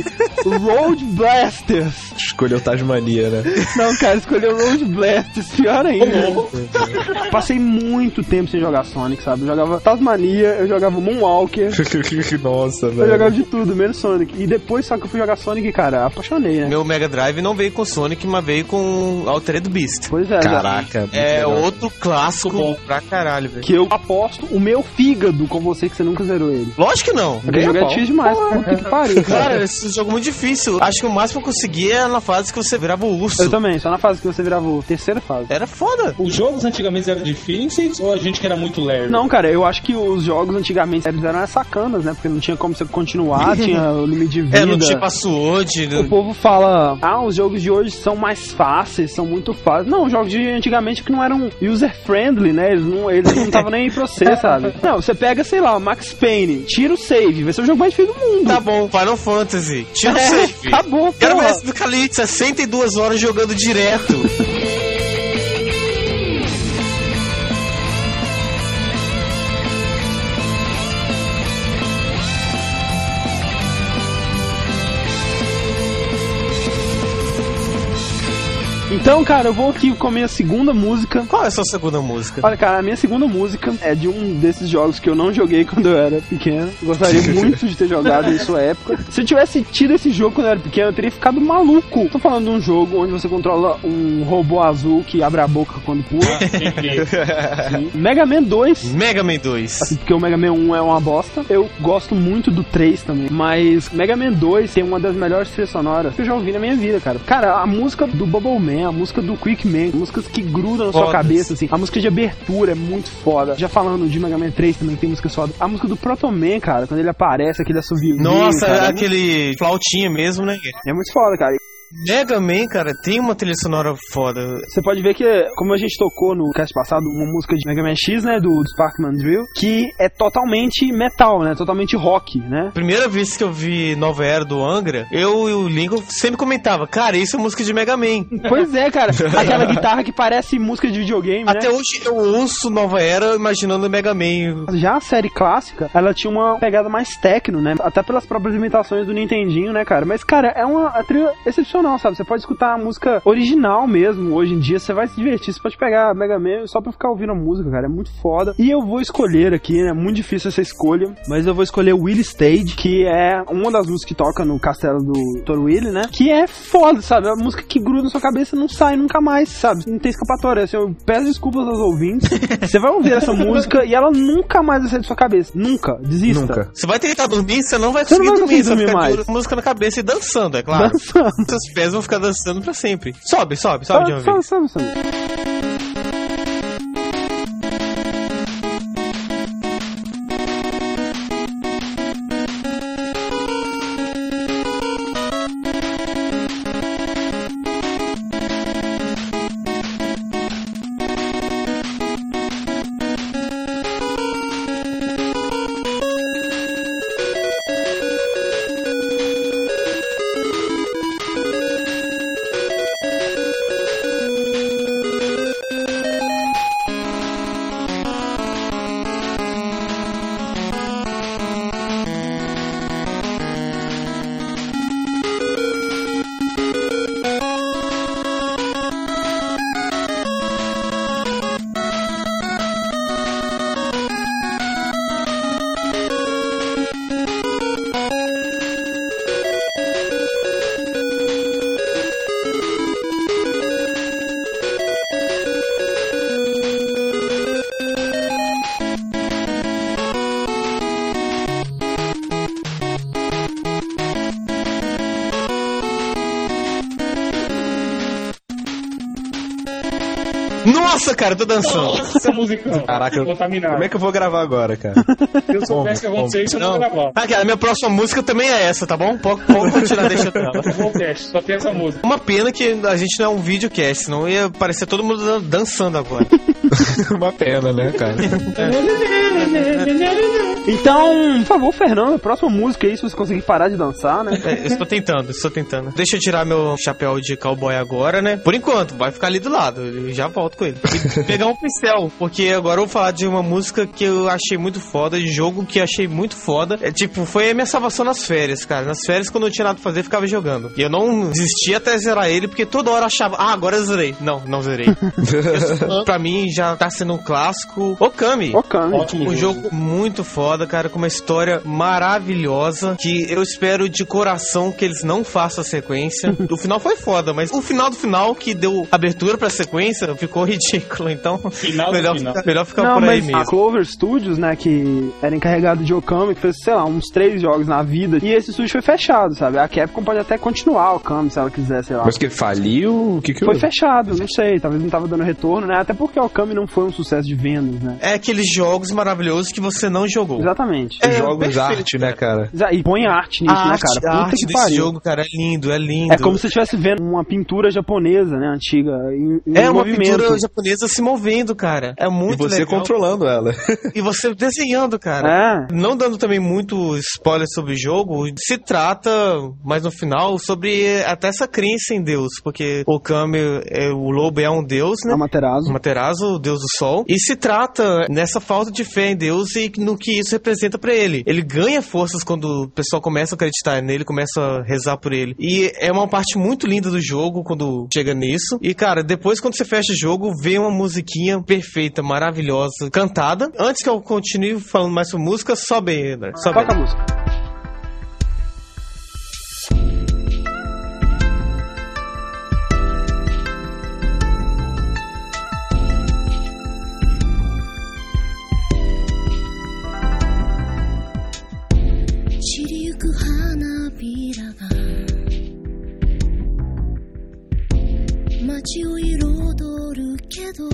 Speaker 2: Road Blasters.
Speaker 4: Escolheu Tasmania, né?
Speaker 2: Não, cara, escolheu Road Blasters, pior ainda. Passei muito tempo sem jogar Sonic, sabe? Eu jogava Tasmania, eu jogava Moonwalker.
Speaker 4: Nossa, velho.
Speaker 2: Eu jogava de tudo, menos Sonic. E depois só que eu fui jogar Sonic, cara, apaixonei, né?
Speaker 3: Meu Mega Drive não veio com Sonic, mas veio com Altered Beast.
Speaker 2: Pois é.
Speaker 4: Caraca.
Speaker 3: É outro clássico pra caralho, velho.
Speaker 2: Que eu aposto o meu fígado com você que você nunca zerou ele.
Speaker 3: Lógico que não.
Speaker 2: Porque o jogo é difícil demais. Puta que pariu,
Speaker 3: Cara, esse jogo é muito difícil. Acho que o máximo que eu consegui é na fase que você virava o urso.
Speaker 2: Eu também, só na fase que você virava o terceira fase.
Speaker 3: Era foda.
Speaker 5: Os jogos antigamente eram difíceis ou a gente que era muito lerdo?
Speaker 2: Não, cara, eu acho que os jogos antigamente eles eram sacanas, né? Porque não tinha como você continuar, tinha o limite de vida.
Speaker 3: Não tinha password.
Speaker 2: O povo fala, os jogos de hoje são mais fáceis, são muito fáceis. Não, os jogos de antigamente que não eram user-friendly, né? Eles não estavam nem aí pra você, sabe? Não, você pega, sei lá, Max Payne, tira o save, vai ser o jogo mais difícil do mundo.
Speaker 3: Tá bom, Final Fantasy, tira o save.
Speaker 2: Acabou,
Speaker 3: Quero ver do Khalid, 62 horas jogando direto.
Speaker 2: Então, cara, eu vou aqui com a minha segunda música.
Speaker 3: Qual é a sua segunda música?
Speaker 2: Olha, cara, a minha segunda música é de um desses jogos que eu não joguei quando eu era pequeno. Gostaria muito de ter jogado em sua época. Se eu tivesse tido esse jogo quando eu era pequeno, eu teria ficado maluco. Tô falando de um jogo onde você controla um robô azul que abre a boca quando pula. Mega Man 2.
Speaker 3: Mega Man 2.
Speaker 2: Assim, porque o Mega Man 1 é uma bosta. Eu gosto muito do 3 também. Mas Mega Man 2 tem uma das melhores trilhas sonoras que eu já ouvi na minha vida, cara. Cara, a música do Bubble Man, a música do Quick Man, músicas que grudam na sua cabeça, assim. A música de abertura é muito foda. Já falando de Mega Man 3 também tem música foda. A música do Proto Man, cara, quando ele aparece, aquele assovio.
Speaker 3: Nossa,
Speaker 2: cara,
Speaker 3: aquele flautinha mesmo, né?
Speaker 2: É muito foda, cara.
Speaker 3: Mega Man, cara, tem uma trilha sonora foda.
Speaker 2: Você pode ver que, como a gente tocou no cast passado, uma música de Mega Man X, né, do Sparkman Drill, que é totalmente metal, né, totalmente rock, né.
Speaker 3: Primeira vez que eu vi Nova Era do Angra, eu e o Lincoln sempre comentava, cara, isso é música de Mega Man.
Speaker 2: Pois é, cara, aquela guitarra que parece música de videogame, né.
Speaker 3: Até hoje eu ouço Nova Era imaginando Mega Man.
Speaker 2: Já a série clássica, ela tinha uma pegada mais techno, né, até pelas próprias imitações do Nintendinho, né, cara. Mas, cara, é uma trilha excepcional, sabe? Você pode escutar a música original mesmo. Hoje em dia você vai se divertir. Você pode pegar Mega Man só pra ficar ouvindo a música, cara. É muito foda. E eu vou escolher aqui, né? Muito difícil essa escolha, mas eu vou escolher Willy Stage, que é uma das músicas que toca no castelo do Dr. Willy, né? Que é foda, sabe? É uma música que gruda na sua cabeça e não sai nunca mais, sabe? Não tem escapatória. Assim, eu peço desculpas aos ouvintes. Você vai ouvir essa música e ela nunca mais vai sair da sua cabeça. Nunca. Desista. Nunca.
Speaker 3: Você vai tentar dormir, você não vai conseguir dormir. Você vai ficar com música na cabeça e dançando, é claro.
Speaker 2: Dançando.
Speaker 3: Seus pés vão ficar dançando pra sempre. Sobe de uma vez.
Speaker 2: Sobe.
Speaker 3: Nossa, cara, eu tô dançando.
Speaker 5: Essa música.
Speaker 4: Caraca, como é que eu vou gravar agora, cara?
Speaker 5: Se eu soubesse que acontecer isso, eu não vou gravar.
Speaker 3: Ah, cara, a minha próxima música também é essa, tá bom? Pode continuar deixando ela.
Speaker 5: Vou teste, só tem essa música.
Speaker 3: Uma pena que a gente não é um videocast, senão ia parecer todo mundo dançando agora.
Speaker 4: Uma pena, né, cara?
Speaker 2: Então, por favor, Fernando, a próxima música aí, se você conseguir parar de dançar, né?
Speaker 3: Estou tentando. Deixa eu tirar meu chapéu de cowboy agora, né? Por enquanto, vai ficar ali do lado. Eu já volto com ele. E pegar um pincel, porque agora eu vou falar de uma música que eu achei muito foda, de jogo que eu achei muito foda. Foi a minha salvação nas férias, cara. Nas férias, quando eu não tinha nada pra fazer, eu ficava jogando. E eu não desisti até zerar ele, porque toda hora eu achava, agora eu zerei. Não zerei. Pra mim, já tá sendo um clássico. Okami.
Speaker 5: Ótimo
Speaker 3: jogo muito foda, cara, com uma história maravilhosa, que eu espero de coração que eles não façam a sequência. O final foi foda, mas o final do final, que deu abertura pra sequência, ficou ridículo. Então, melhor ficar por aí mesmo.
Speaker 2: A Clover Studios, né, que era encarregado de Okami, que fez, sei lá, uns 3 jogos na vida, e esse estúdio foi fechado, sabe? A Capcom pode até continuar o Okami, se ela quiser, sei lá.
Speaker 4: Mas que faliu? O que
Speaker 2: foi fechado, não sei, talvez não tava dando retorno, né? Até porque o Okami não foi um sucesso de vendas, né?
Speaker 3: É aqueles jogos maravilhosos que você não jogou.
Speaker 2: Exatamente.
Speaker 4: Jogos de arte, né, cara?
Speaker 2: E põe arte nisso, né, cara?
Speaker 3: A arte desse jogo, cara, é lindo.
Speaker 2: É como se você estivesse vendo uma pintura japonesa, né, antiga, em
Speaker 3: uma
Speaker 2: movimento.
Speaker 3: Pintura japonesa se movendo, cara. É muito legal.
Speaker 4: E você controlando ela.
Speaker 3: E você desenhando, cara.
Speaker 2: É.
Speaker 3: Não dando também muito spoiler sobre o jogo, se trata, mais no final, sobre até essa crença em Deus, porque o Okami, o lobo é um deus, né? Amaterasu, o deus do sol. E se trata nessa falta de fé em Deus e no que isso representa pra ele. Ele ganha forças quando o pessoal começa a acreditar nele, começa a rezar por ele. E é uma parte muito linda do jogo quando chega nisso. E, cara, depois quando você fecha o jogo, vem uma musiquinha perfeita, maravilhosa, cantada. Antes que eu continue falando mais sobre música, sobe aí, André. Sobe aí.
Speaker 2: Toca a música.
Speaker 9: 街を彩るけど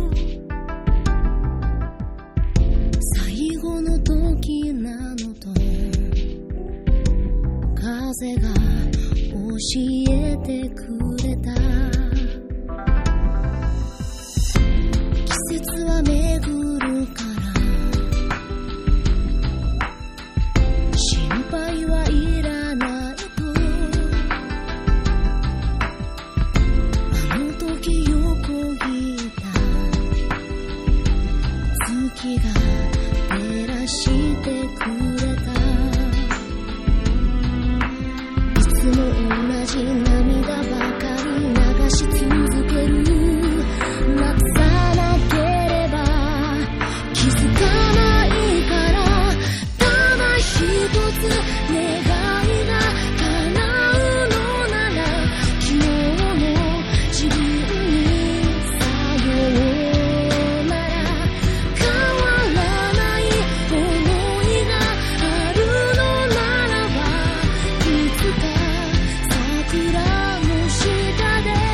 Speaker 9: 最後の時なのと風が教えてくれた季節は巡るから心配はいらないとあの時横切った月が照らしてくれたいつも同じ涙ばかり流し続けるなくさなければ気づかないからただ一つ願いが叶うのなら昨日の自分にさようなら変わらない想いがあるのならばいつか桜の下で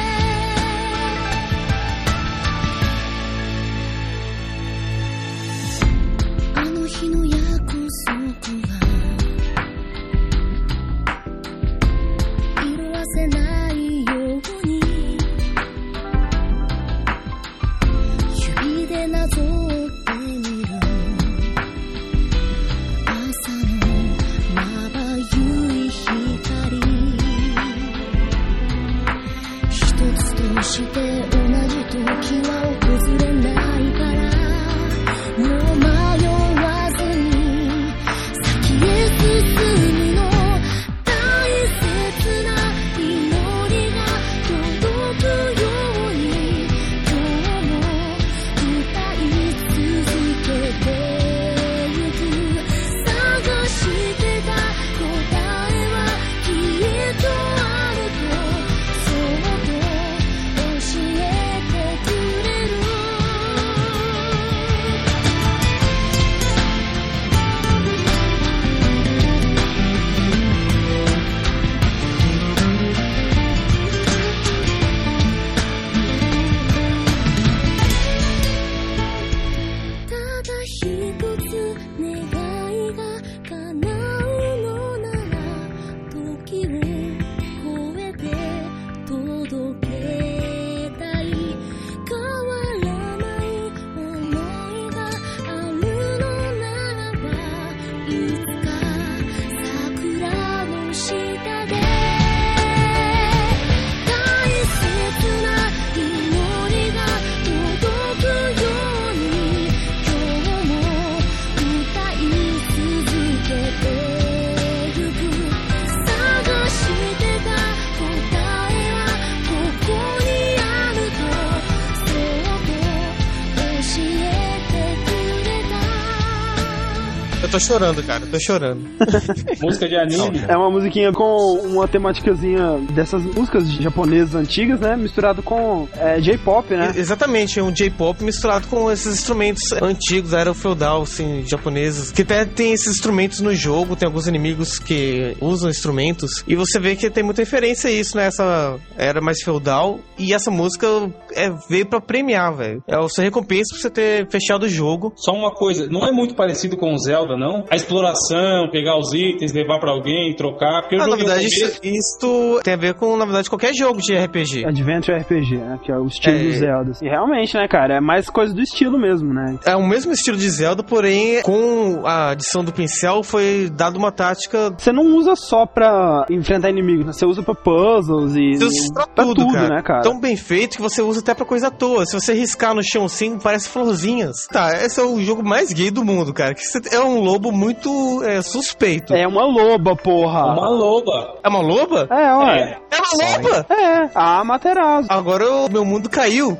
Speaker 3: Eu tô chorando, cara, tô chorando.
Speaker 5: Música de anime.
Speaker 2: É uma musiquinha com uma tematicazinha dessas músicas japonesas antigas, né? Misturado com J-pop, né?
Speaker 3: Exatamente, um J-pop misturado com esses instrumentos antigos, da era feudal, assim, japoneses. Que até tem esses instrumentos no jogo, tem alguns inimigos que usam instrumentos. E você vê que tem muita referência a isso, né? Essa era mais feudal. E essa música veio pra premiar, velho. É a sua recompensa por você ter fechado o jogo.
Speaker 5: Só uma coisa, não é muito parecido com o Zelda, não? A exploração, pegar os itens, levar pra alguém, trocar. Porque
Speaker 3: na verdade, isso tem a ver com, na verdade, qualquer jogo de RPG.
Speaker 2: Adventure RPG, né? Que é o estilo do Zelda. E realmente, né, cara? É mais coisa do estilo mesmo, né?
Speaker 3: É o mesmo estilo de Zelda, porém, com a adição do pincel, foi dada uma tática...
Speaker 2: Você não usa só pra enfrentar inimigos, né? Você usa pra puzzles e...
Speaker 3: Você usa pra tudo, cara.
Speaker 2: Né, cara?
Speaker 3: Tão bem feito que você usa até pra coisa à toa. Se você riscar no chão assim, parece florzinhas. Tá, esse é o jogo mais gay do mundo, cara. Que é um lobo muito suspeito.
Speaker 2: É uma loba, porra.
Speaker 5: Uma loba.
Speaker 3: É uma loba?
Speaker 2: É, ué.
Speaker 3: É uma loba?
Speaker 2: É, a Amaterasu.
Speaker 3: Agora o meu mundo caiu.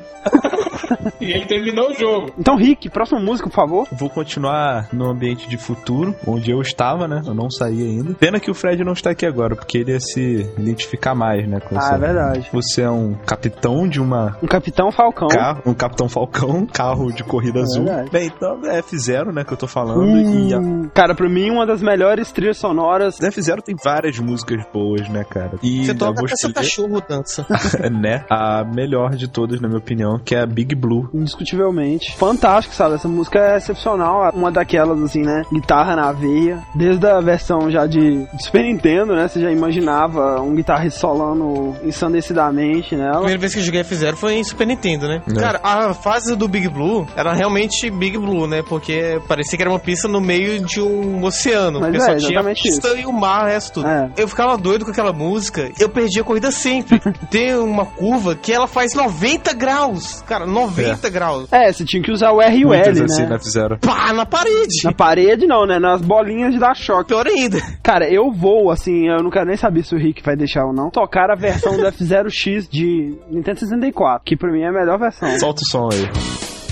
Speaker 5: E ele terminou o jogo.
Speaker 2: Então, Rick, próxima música, por favor.
Speaker 4: Vou continuar no ambiente de futuro, onde eu estava, né? Eu não saí ainda. Pena que o Fred não está aqui agora, porque ele ia se identificar mais, né? Com
Speaker 2: é verdade.
Speaker 4: Você é um capitão de uma...
Speaker 2: Um Capitão Falcão.
Speaker 4: Um Capitão Falcão, carro de corrida azul.
Speaker 2: Verdade.
Speaker 4: Bem, então é F-Zero, né? Que eu tô falando.
Speaker 2: Cara, pra mim, uma das melhores trilhas sonoras...
Speaker 4: F-Zero tem várias músicas boas, né, cara? E
Speaker 3: você toca até seu cachorro dança.
Speaker 4: Né? A melhor de todas, na minha opinião, que é a Big Blue.
Speaker 2: Indiscutivelmente. Fantástico, sabe? Essa música é excepcional. Uma daquelas, assim, né? Guitarra na veia. Desde a versão já de Super Nintendo, né? Você já imaginava um guitarrista solando ensandecidamente nela.
Speaker 3: A primeira vez que eu joguei F-Zero foi em Super Nintendo, né? Cara, a fase do Big Blue era realmente Big Blue, né? Porque parecia que era uma pista no meio de um oceano.
Speaker 2: Mas
Speaker 3: porque só tinha a pista
Speaker 2: isso.
Speaker 3: E o mar, o resto tudo. Eu ficava doido com aquela música. Eu perdi a corrida sempre. Tem uma curva que ela faz 90 graus. Cara, 90 graus.
Speaker 2: Você tinha que usar o R e o L,
Speaker 4: assim,
Speaker 2: né?
Speaker 3: Pá, na parede.
Speaker 2: Na parede não, né? Nas bolinhas de dar choque.
Speaker 3: Pior ainda.
Speaker 2: Cara, eu vou, assim, eu não quero nem saber se o Rick vai deixar ou não, tocar a versão do F-Zero X de Nintendo 64, que pra mim é a melhor versão.
Speaker 4: Solta o som aí.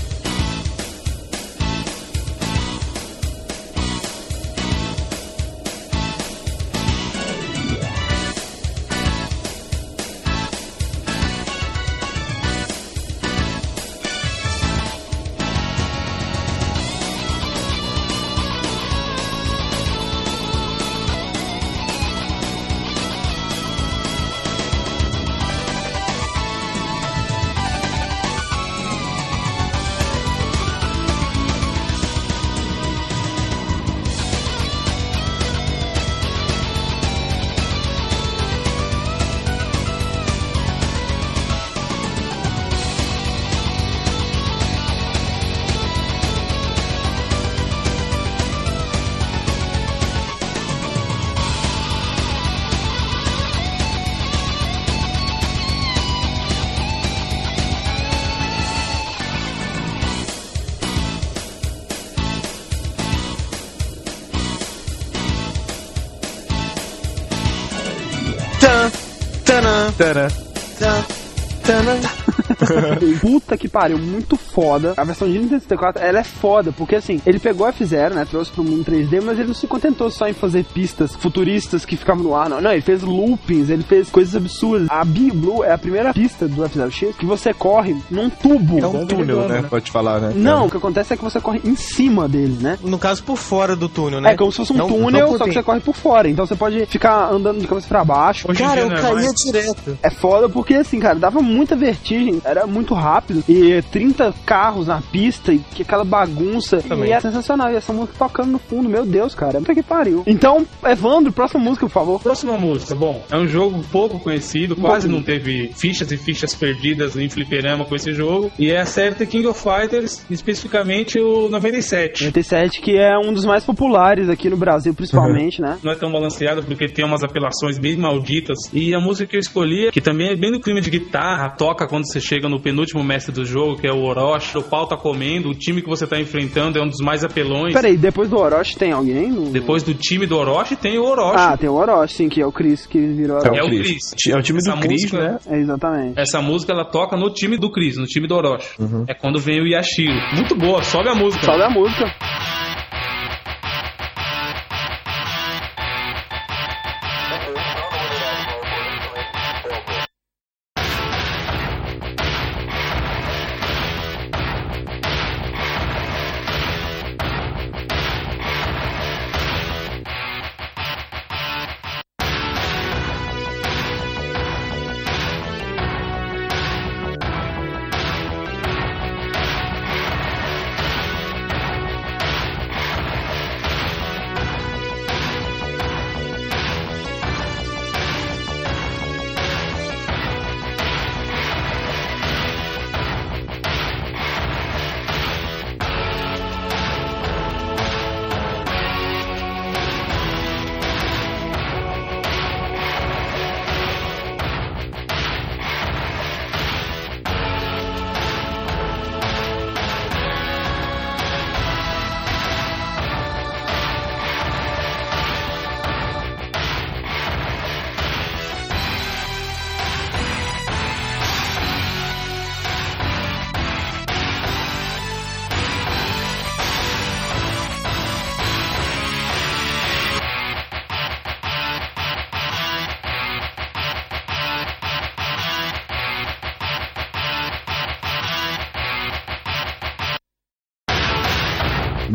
Speaker 2: Puta que pariu, muito foda. A versão de Nintendo 64, ela é foda, porque assim, ele pegou a F-Zero, né, trouxe pro mundo 3D, mas ele não se contentou só em fazer pistas futuristas que ficavam no ar, não, ele fez loopings, ele fez coisas absurdas. A Big Blue é a primeira pista do F-Zero X que você corre num tubo.
Speaker 4: É um túnel, né, pode falar, né?
Speaker 2: Não, o que acontece é que você corre em cima dele, né?
Speaker 3: No caso, por fora do túnel, né?
Speaker 2: É como se fosse um túnel, só que você corre por fora, então você pode ficar andando de cabeça pra baixo.
Speaker 3: Cara, eu caía direto.
Speaker 2: É foda porque, assim, cara, dava muita vertigem, era muito rápido, e 30 carros na pista, e que aquela bagunça, e é sensacional, e essa música tocando no fundo, meu Deus, cara, puta que pariu. Então, Evandro, próxima música, por favor.
Speaker 5: Próxima música, bom, é um jogo pouco conhecido, quase não teve fichas e fichas perdidas em fliperama com esse jogo, e é a série The King of Fighters, especificamente o 97.
Speaker 2: 97, que é um dos mais populares aqui no Brasil, principalmente, né?
Speaker 5: Não é tão balanceado, porque tem umas apelações bem malditas, e a música que eu escolhi, que também é bem no clima de guitarra, toca quando você chega no penúltimo mestre do jogo, que é o Orochi, o pau tá comendo, o time que você tá enfrentando é um dos mais apelões.
Speaker 2: Peraí, depois do Orochi tem alguém?
Speaker 5: Depois do time do Orochi tem o Orochi.
Speaker 2: Ah, tem o Orochi, sim, que é o Chris, que virou Orochi.
Speaker 5: É o Chris.
Speaker 4: É o time do Chris, né?
Speaker 2: É, exatamente.
Speaker 5: Essa música, ela toca no time do Chris, no time do Orochi. É quando vem o Yashiro. Muito boa, sobe a música.
Speaker 2: Sobe a música.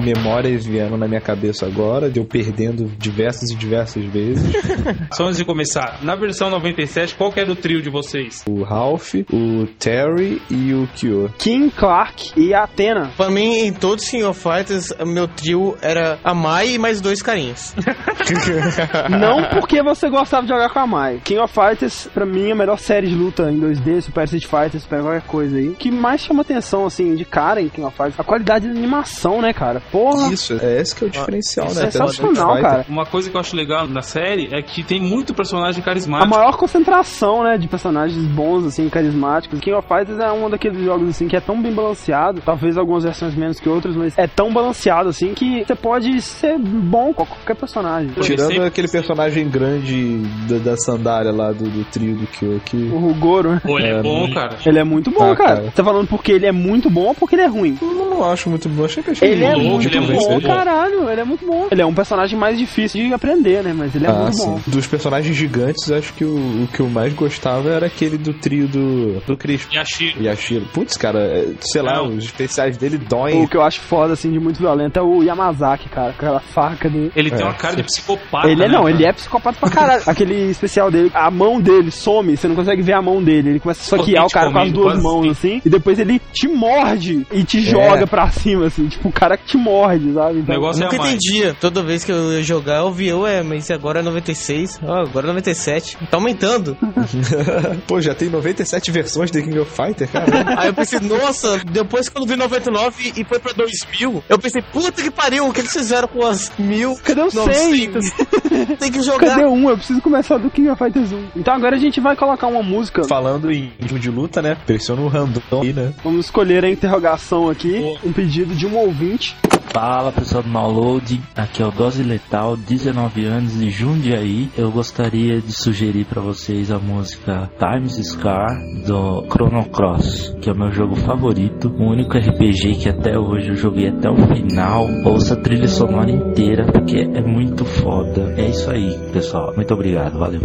Speaker 4: memórias vieram na minha cabeça agora, de eu perdendo diversas e diversas vezes.
Speaker 5: Só antes de começar, na versão 97, qual que era o trio de vocês?
Speaker 4: O Ralph, o Terry e o Kyo.
Speaker 2: Kim, Clark e a Athena.
Speaker 3: Pra mim, em todos os King of Fighters, meu trio era a Mai e mais 2 carinhas.
Speaker 2: Não porque você gostava de jogar com a Mai. King of Fighters, pra mim, é a melhor série de luta em 2D, Super Street Fighter, Super qualquer coisa aí. O que mais chama atenção, assim, de cara em King of Fighters, a qualidade da animação, né, cara? Porra!
Speaker 4: Isso, esse que é o diferencial, né?
Speaker 2: Sensacional, cara.
Speaker 5: Uma coisa que eu acho legal na série é que tem muito personagem carismático.
Speaker 2: A maior concentração, né, de personagens bons, assim, carismáticos. King of Fighters é um daqueles jogos, assim, que é tão bem balanceado, talvez algumas versões menos que outras, mas é tão balanceado, assim, que você pode ser bom com qualquer personagem.
Speaker 4: Tirando aquele personagem grande da sandália lá do trio do Kyo, que...
Speaker 2: O Goro, né?
Speaker 5: Pô, ele é bom, cara.
Speaker 2: Ele é muito bom, cara. Você tá falando porque ele é muito bom ou porque ele é ruim?
Speaker 4: Eu não acho muito bom.
Speaker 2: Ele é muito bom, caralho. Ele é muito bom. Ele é um personagem mais difícil de aprender, né? Mas ele é muito bom.
Speaker 4: Dos personagens gigantes, acho que o que eu mais gostava era aquele do trio do Chris. Yashiro. Putz, cara, sei lá, os especiais dele doem.
Speaker 2: O que eu acho foda, assim, de muito violento é o Yamazaki, cara. Aquela faca dele.
Speaker 5: Ele tem uma cara de psicopata,
Speaker 2: ele
Speaker 5: né,
Speaker 2: ele é psicopata pra caralho. Aquele especial dele, a mão dele some, você não consegue ver a mão dele. Ele começa a soquear o cara com as duas mãos, assim, e depois ele te morde e te joga pra cima, assim, tipo, o cara que te morde, sabe? Então,
Speaker 3: eu nunca entendia. Toda vez que eu ia jogar, eu via, mas agora é 96, agora é 97. Tá aumentando.
Speaker 4: Pô, já tem 97 versões de King of Fighter, cara.
Speaker 3: Aí eu pensei, nossa, depois que eu vi 99 e foi pra 2000, eu pensei, puta que pariu, o que eles fizeram com as 1000?
Speaker 2: Cadê o 100?
Speaker 3: Tem que jogar.
Speaker 2: Cadê um? Eu preciso começar do King of Fighters 1. Então agora a gente vai colocar uma música.
Speaker 4: Falando em jogo de luta, né? Pressiona um random aí, né?
Speaker 2: Vamos escolher a interrogação aqui, um pedido de um ouvinte.
Speaker 10: Fala, pessoal do Download, aqui é o Dose Letal, 19 anos de Jundiaí. Eu gostaria de sugerir pra vocês a música Times Scar do Chrono Cross, que é o meu jogo favorito, o único RPG que até hoje eu joguei até o final. Ouça a trilha sonora inteira porque é muito foda. É isso aí, pessoal, muito obrigado, valeu.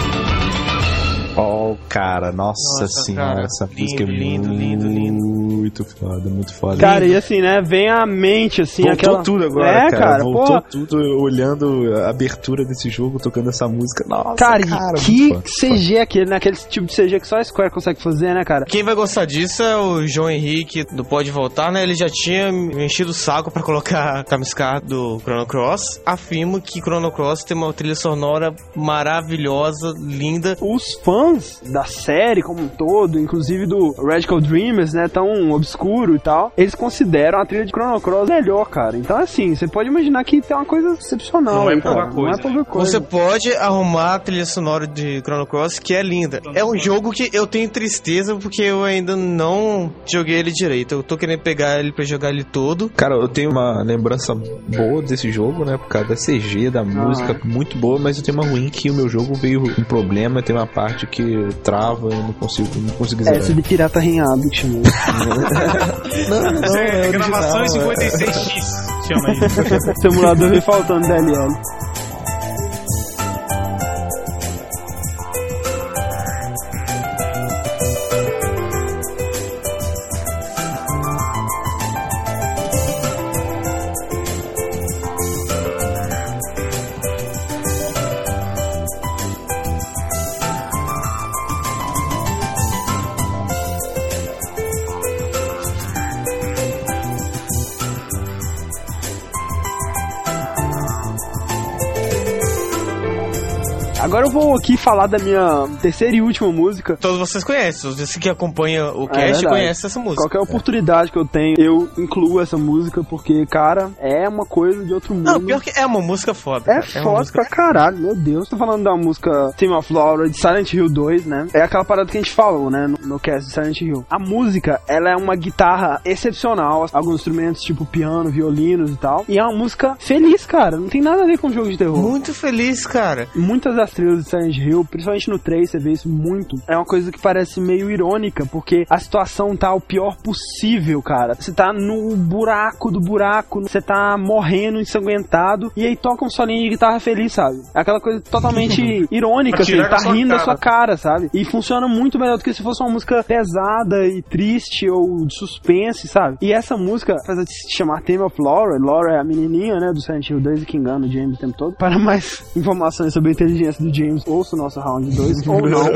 Speaker 4: Cara, nossa senhora, cara, essa música é
Speaker 3: lindo.
Speaker 4: muito foda, muito foda.
Speaker 2: Cara, e assim, né, vem à mente, assim,
Speaker 4: voltou tudo agora, cara. Voltou
Speaker 2: porra.
Speaker 4: tudo olhando a abertura desse jogo, tocando essa música. Nossa,
Speaker 2: cara, que
Speaker 4: foda,
Speaker 2: CG é aquele, né? Aquele tipo de CG que só a Square consegue fazer, né, cara?
Speaker 3: Quem vai gostar disso é o João Henrique do Pode Voltar, né? Ele já tinha me enchido o saco pra colocar Timescar do Chrono Cross. Afirmo que Chrono Cross tem uma trilha sonora maravilhosa, linda.
Speaker 2: Os fãs da série como um todo, inclusive do Radical Dreamers, né, tão obscuro e tal, eles consideram a trilha de Chrono Cross melhor, cara. Então, assim, você pode imaginar que tem uma coisa excepcional.
Speaker 3: Não
Speaker 2: aí,
Speaker 3: é pouca
Speaker 2: cara.
Speaker 3: coisa.
Speaker 2: Não é pouca coisa.
Speaker 3: Você pode arrumar a trilha sonora de Chrono Cross, que é linda. É um jogo que eu tenho tristeza porque eu ainda não joguei ele direito. Eu tô querendo pegar ele pra jogar ele todo.
Speaker 4: Cara, eu tenho uma lembrança boa desse jogo, né? Por causa da CG, da música, muito boa, mas eu tenho uma ruim que o meu jogo veio um problema, tem uma parte que trava, eu não consigo zerar.
Speaker 2: Essa de pirata rinhado, que chamou.
Speaker 4: não, é
Speaker 5: gravação em
Speaker 4: original,
Speaker 5: 56x, chama aí.
Speaker 2: Simulador vem faltando DLL. Agora eu vou aqui falar da minha terceira e última música.
Speaker 3: Todos vocês conhecem, você que acompanha o cast conhece essa música.
Speaker 2: Qualquer oportunidade que eu tenho, eu incluo essa música, porque, cara, é uma coisa de outro mundo.
Speaker 3: Não, pior que é uma música foda.
Speaker 2: É foda pra caralho, meu Deus. Tô falando da música Theme of Laura de Silent Hill 2, né? É aquela parada que a gente falou, né, no cast de Silent Hill. A música, ela é uma guitarra excepcional, alguns instrumentos tipo piano, violinos e tal. E é uma música feliz, cara. Não tem nada a ver com jogo de terror.
Speaker 3: Muito feliz, cara.
Speaker 2: Muitas das trilhas de Silent Hill, principalmente no 3, você vê isso muito. É uma coisa que parece meio irônica, porque a situação tá o pior possível, cara. Você tá no buraco do buraco, você tá morrendo, ensanguentado, e aí toca um solinho de guitarra feliz, sabe? É aquela coisa totalmente irônica, assim, tá rindo da sua cara, sabe? E funciona muito melhor do que se fosse uma música pesada e triste ou de suspense, sabe? E essa música, apesar de se chamar Theme of Laura, Laura é a menininha, né, do Silent Hill 2 e que engana o James o tempo todo. Para mais informações sobre a inteligência do James, ouça o nosso Round 2 ou não.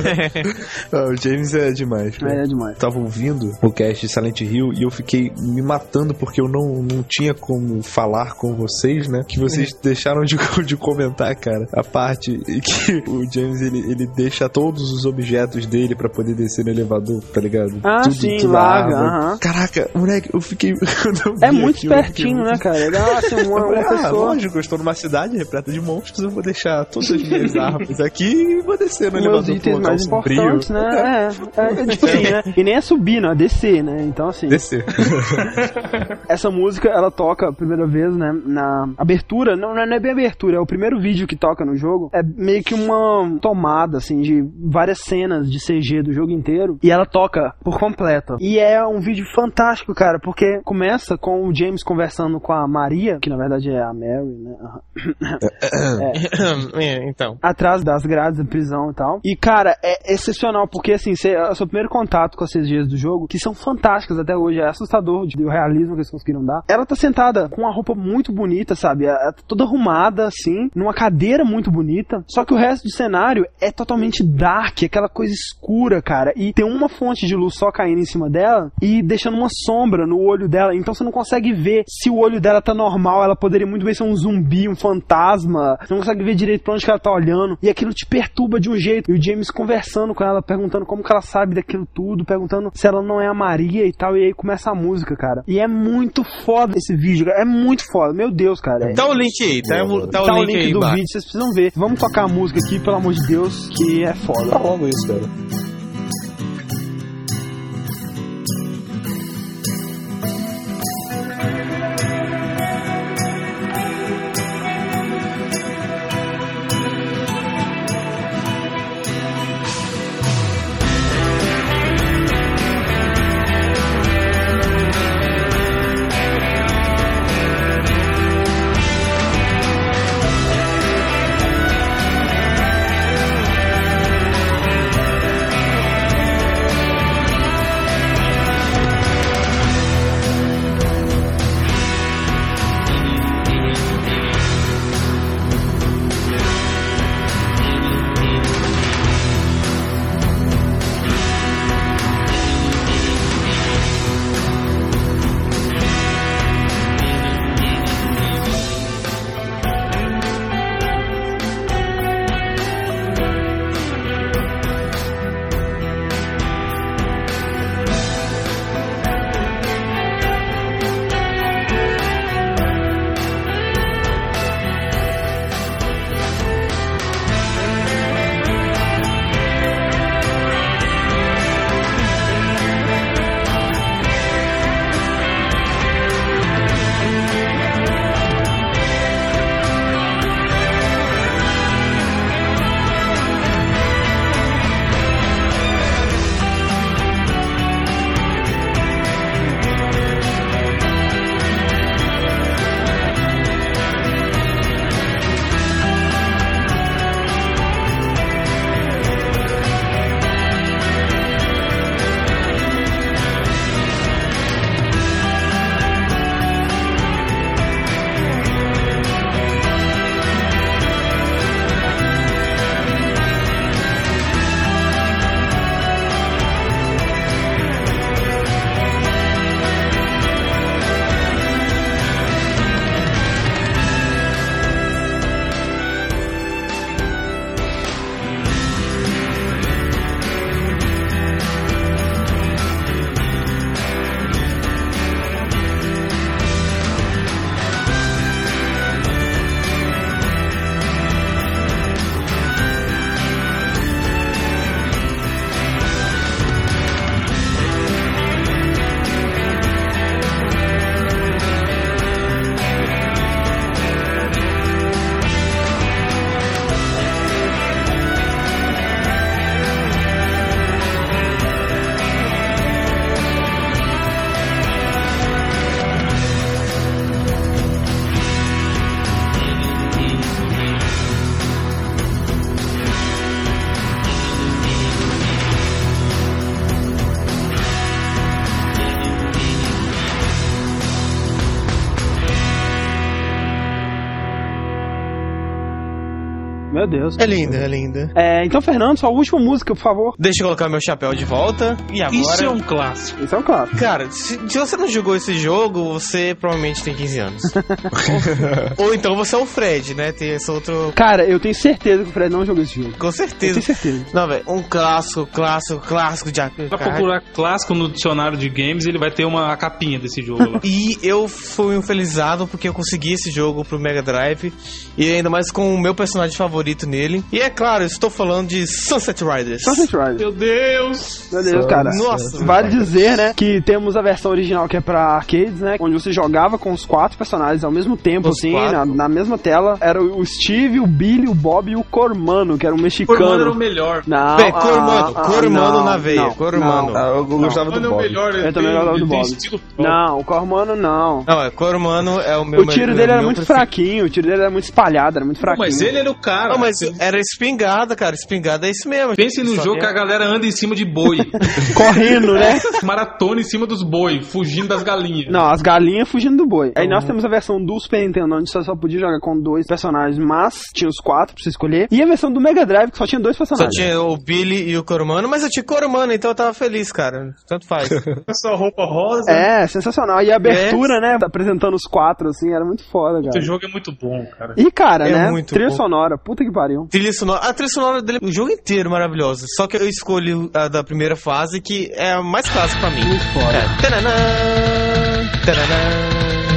Speaker 4: O James é demais, cara.
Speaker 2: É demais.
Speaker 4: Tava ouvindo o cast de Silent Hill e eu fiquei me matando porque eu não tinha como falar com vocês, né? Que vocês deixaram de comentar, cara, a parte que o James, ele deixa todos os objetos dele pra poder descer no elevador, tá ligado?
Speaker 2: Ah,
Speaker 4: tudo,
Speaker 2: sim,
Speaker 4: tudo
Speaker 2: larga.
Speaker 4: Caraca, moleque, eu fiquei...
Speaker 2: É muito espertinho, né, cara? Ele é assim, uma pessoa...
Speaker 4: Lógico, eu estou numa cidade repleta de monstros, eu vou deixar todas as minhas armas aqui e vou descer no elevador.
Speaker 2: Os itens mais importantes, né? É tipo assim, né? E nem é subir, não, é descer, né? Então, assim...
Speaker 4: Descer.
Speaker 2: Essa música, ela toca a primeira vez, né? Na abertura, não é bem abertura, é o primeiro vídeo que toca no jogo. É meio que uma tomada, assim, de várias cenas de CG do jogo inteiro. E ela toca por completo. E é um vídeo fantástico, cara, porque começa com o James conversando com a Maria, que na verdade é a Mary, né?
Speaker 3: Então.
Speaker 2: Atrás das grades da prisão e tal. E, cara, é excepcional, porque, assim, é o seu primeiro contato com as CGs do jogo, que são fantásticas até hoje. É assustador o realismo que eles conseguiram dar. Ela tá sentada com uma roupa muito bonita, sabe? Toda arrumada, assim, numa cadeira muito bonita. Só que o resto do cenário é totalmente dark, aquela coisa escura, cara. E tem uma fonte de luz só caindo em cima dela e deixando uma sombra no olho dela. Então você não consegue ver se o olho dela tá normal. Ela poderia muito bem ser um zumbi, um fantasma. Você não consegue ver direito pra onde que ela tá olhando. E aquilo te perturba de um jeito. E o James conversando com ela, perguntando como que ela sabe daquilo tudo, perguntando se ela não é a Maria e tal. E aí começa a música, cara. E é muito foda esse vídeo, cara. É muito foda. Meu Deus, cara.
Speaker 3: Tá o link aí, tá
Speaker 2: o link aí do vídeo, vocês precisam ver. Vamos tocar a música aqui, pelo amor de Deus, que é foda.
Speaker 4: Tá logo isso, cara.
Speaker 2: Meu Deus.
Speaker 3: É linda, é linda.
Speaker 2: Então, Fernando, sua última música, por favor.
Speaker 3: Deixa eu colocar meu chapéu de volta. E agora...
Speaker 5: Isso é um clássico.
Speaker 2: Isso é um clássico.
Speaker 3: Cara, se você não jogou esse jogo, você provavelmente tem 15 anos. Ou então você é o Fred, né? Tem esse outro...
Speaker 2: Cara, eu tenho certeza que o Fred não jogou esse jogo.
Speaker 3: Com certeza.
Speaker 2: Eu tenho certeza.
Speaker 3: Não, velho, um clássico de...
Speaker 5: Pra procurar clássico no dicionário de games, ele vai ter a capinha desse jogo lá.
Speaker 3: E eu fui um felizado porque eu consegui esse jogo pro Mega Drive. E ainda mais com o meu personagem favorito nele. E é claro, eu estou falando de Sunset Riders.
Speaker 2: Sunset Riders.
Speaker 5: Meu Deus,
Speaker 2: cara.
Speaker 3: Nossa.
Speaker 2: Vale dizer, né, que temos a versão original que é pra arcades, né, onde você jogava com os 4 personagens ao mesmo tempo,
Speaker 3: Os
Speaker 2: assim,
Speaker 3: 4.
Speaker 2: na mesma tela. Era o Steve, o Billy, o Bob e o Cormano, que era um mexicano.
Speaker 5: Cormano era o melhor.
Speaker 2: Não,
Speaker 3: Véi, Cormano
Speaker 2: não,
Speaker 3: na veia.
Speaker 2: não,
Speaker 3: Cormano.
Speaker 2: não.
Speaker 4: Eu gostava do
Speaker 5: Cormano é o
Speaker 4: Bob.
Speaker 5: melhor.
Speaker 2: Eu também gostava do Bob. Não, o Cormano não.
Speaker 3: Não, Cormano é o meu...
Speaker 2: O tiro dele era muito fraquinho, o tiro dele era muito espalhado, era muito fraquinho.
Speaker 5: Mas ele era o cara.
Speaker 3: Não, mas era espingarda, cara. Espingarda é isso mesmo.
Speaker 5: Pense num
Speaker 3: Só
Speaker 5: jogo que a galera anda em cima de boi.
Speaker 2: Correndo, né?
Speaker 5: Maratona em cima dos boi, fugindo das galinhas.
Speaker 2: Não, as galinhas fugindo do boi. Aí nós temos a versão do Super Nintendo, onde você só podia jogar com 2 personagens, mas tinha os 4 pra você escolher. E a versão do Mega Drive, que só tinha 2
Speaker 3: Só
Speaker 2: personagens.
Speaker 3: tinha o Billy e o Cormano, mas eu tinha Cormano, então eu tava feliz, cara. Tanto faz.
Speaker 5: Essa roupa rosa.
Speaker 2: É, sensacional. E a abertura, né, apresentando os 4, assim, era muito foda, cara.
Speaker 5: Esse jogo é muito bom, cara.
Speaker 2: E, cara,
Speaker 3: É
Speaker 2: né,
Speaker 3: muito
Speaker 2: trilha
Speaker 3: bom.
Speaker 2: sonora, puta que pariu.
Speaker 3: A trilha sonora dele, o jogo inteiro maravilhosa. Só que eu escolhi a da primeira fase, que é a mais clássica pra mim.
Speaker 2: Muito foda.
Speaker 3: É. Tananã, tananã.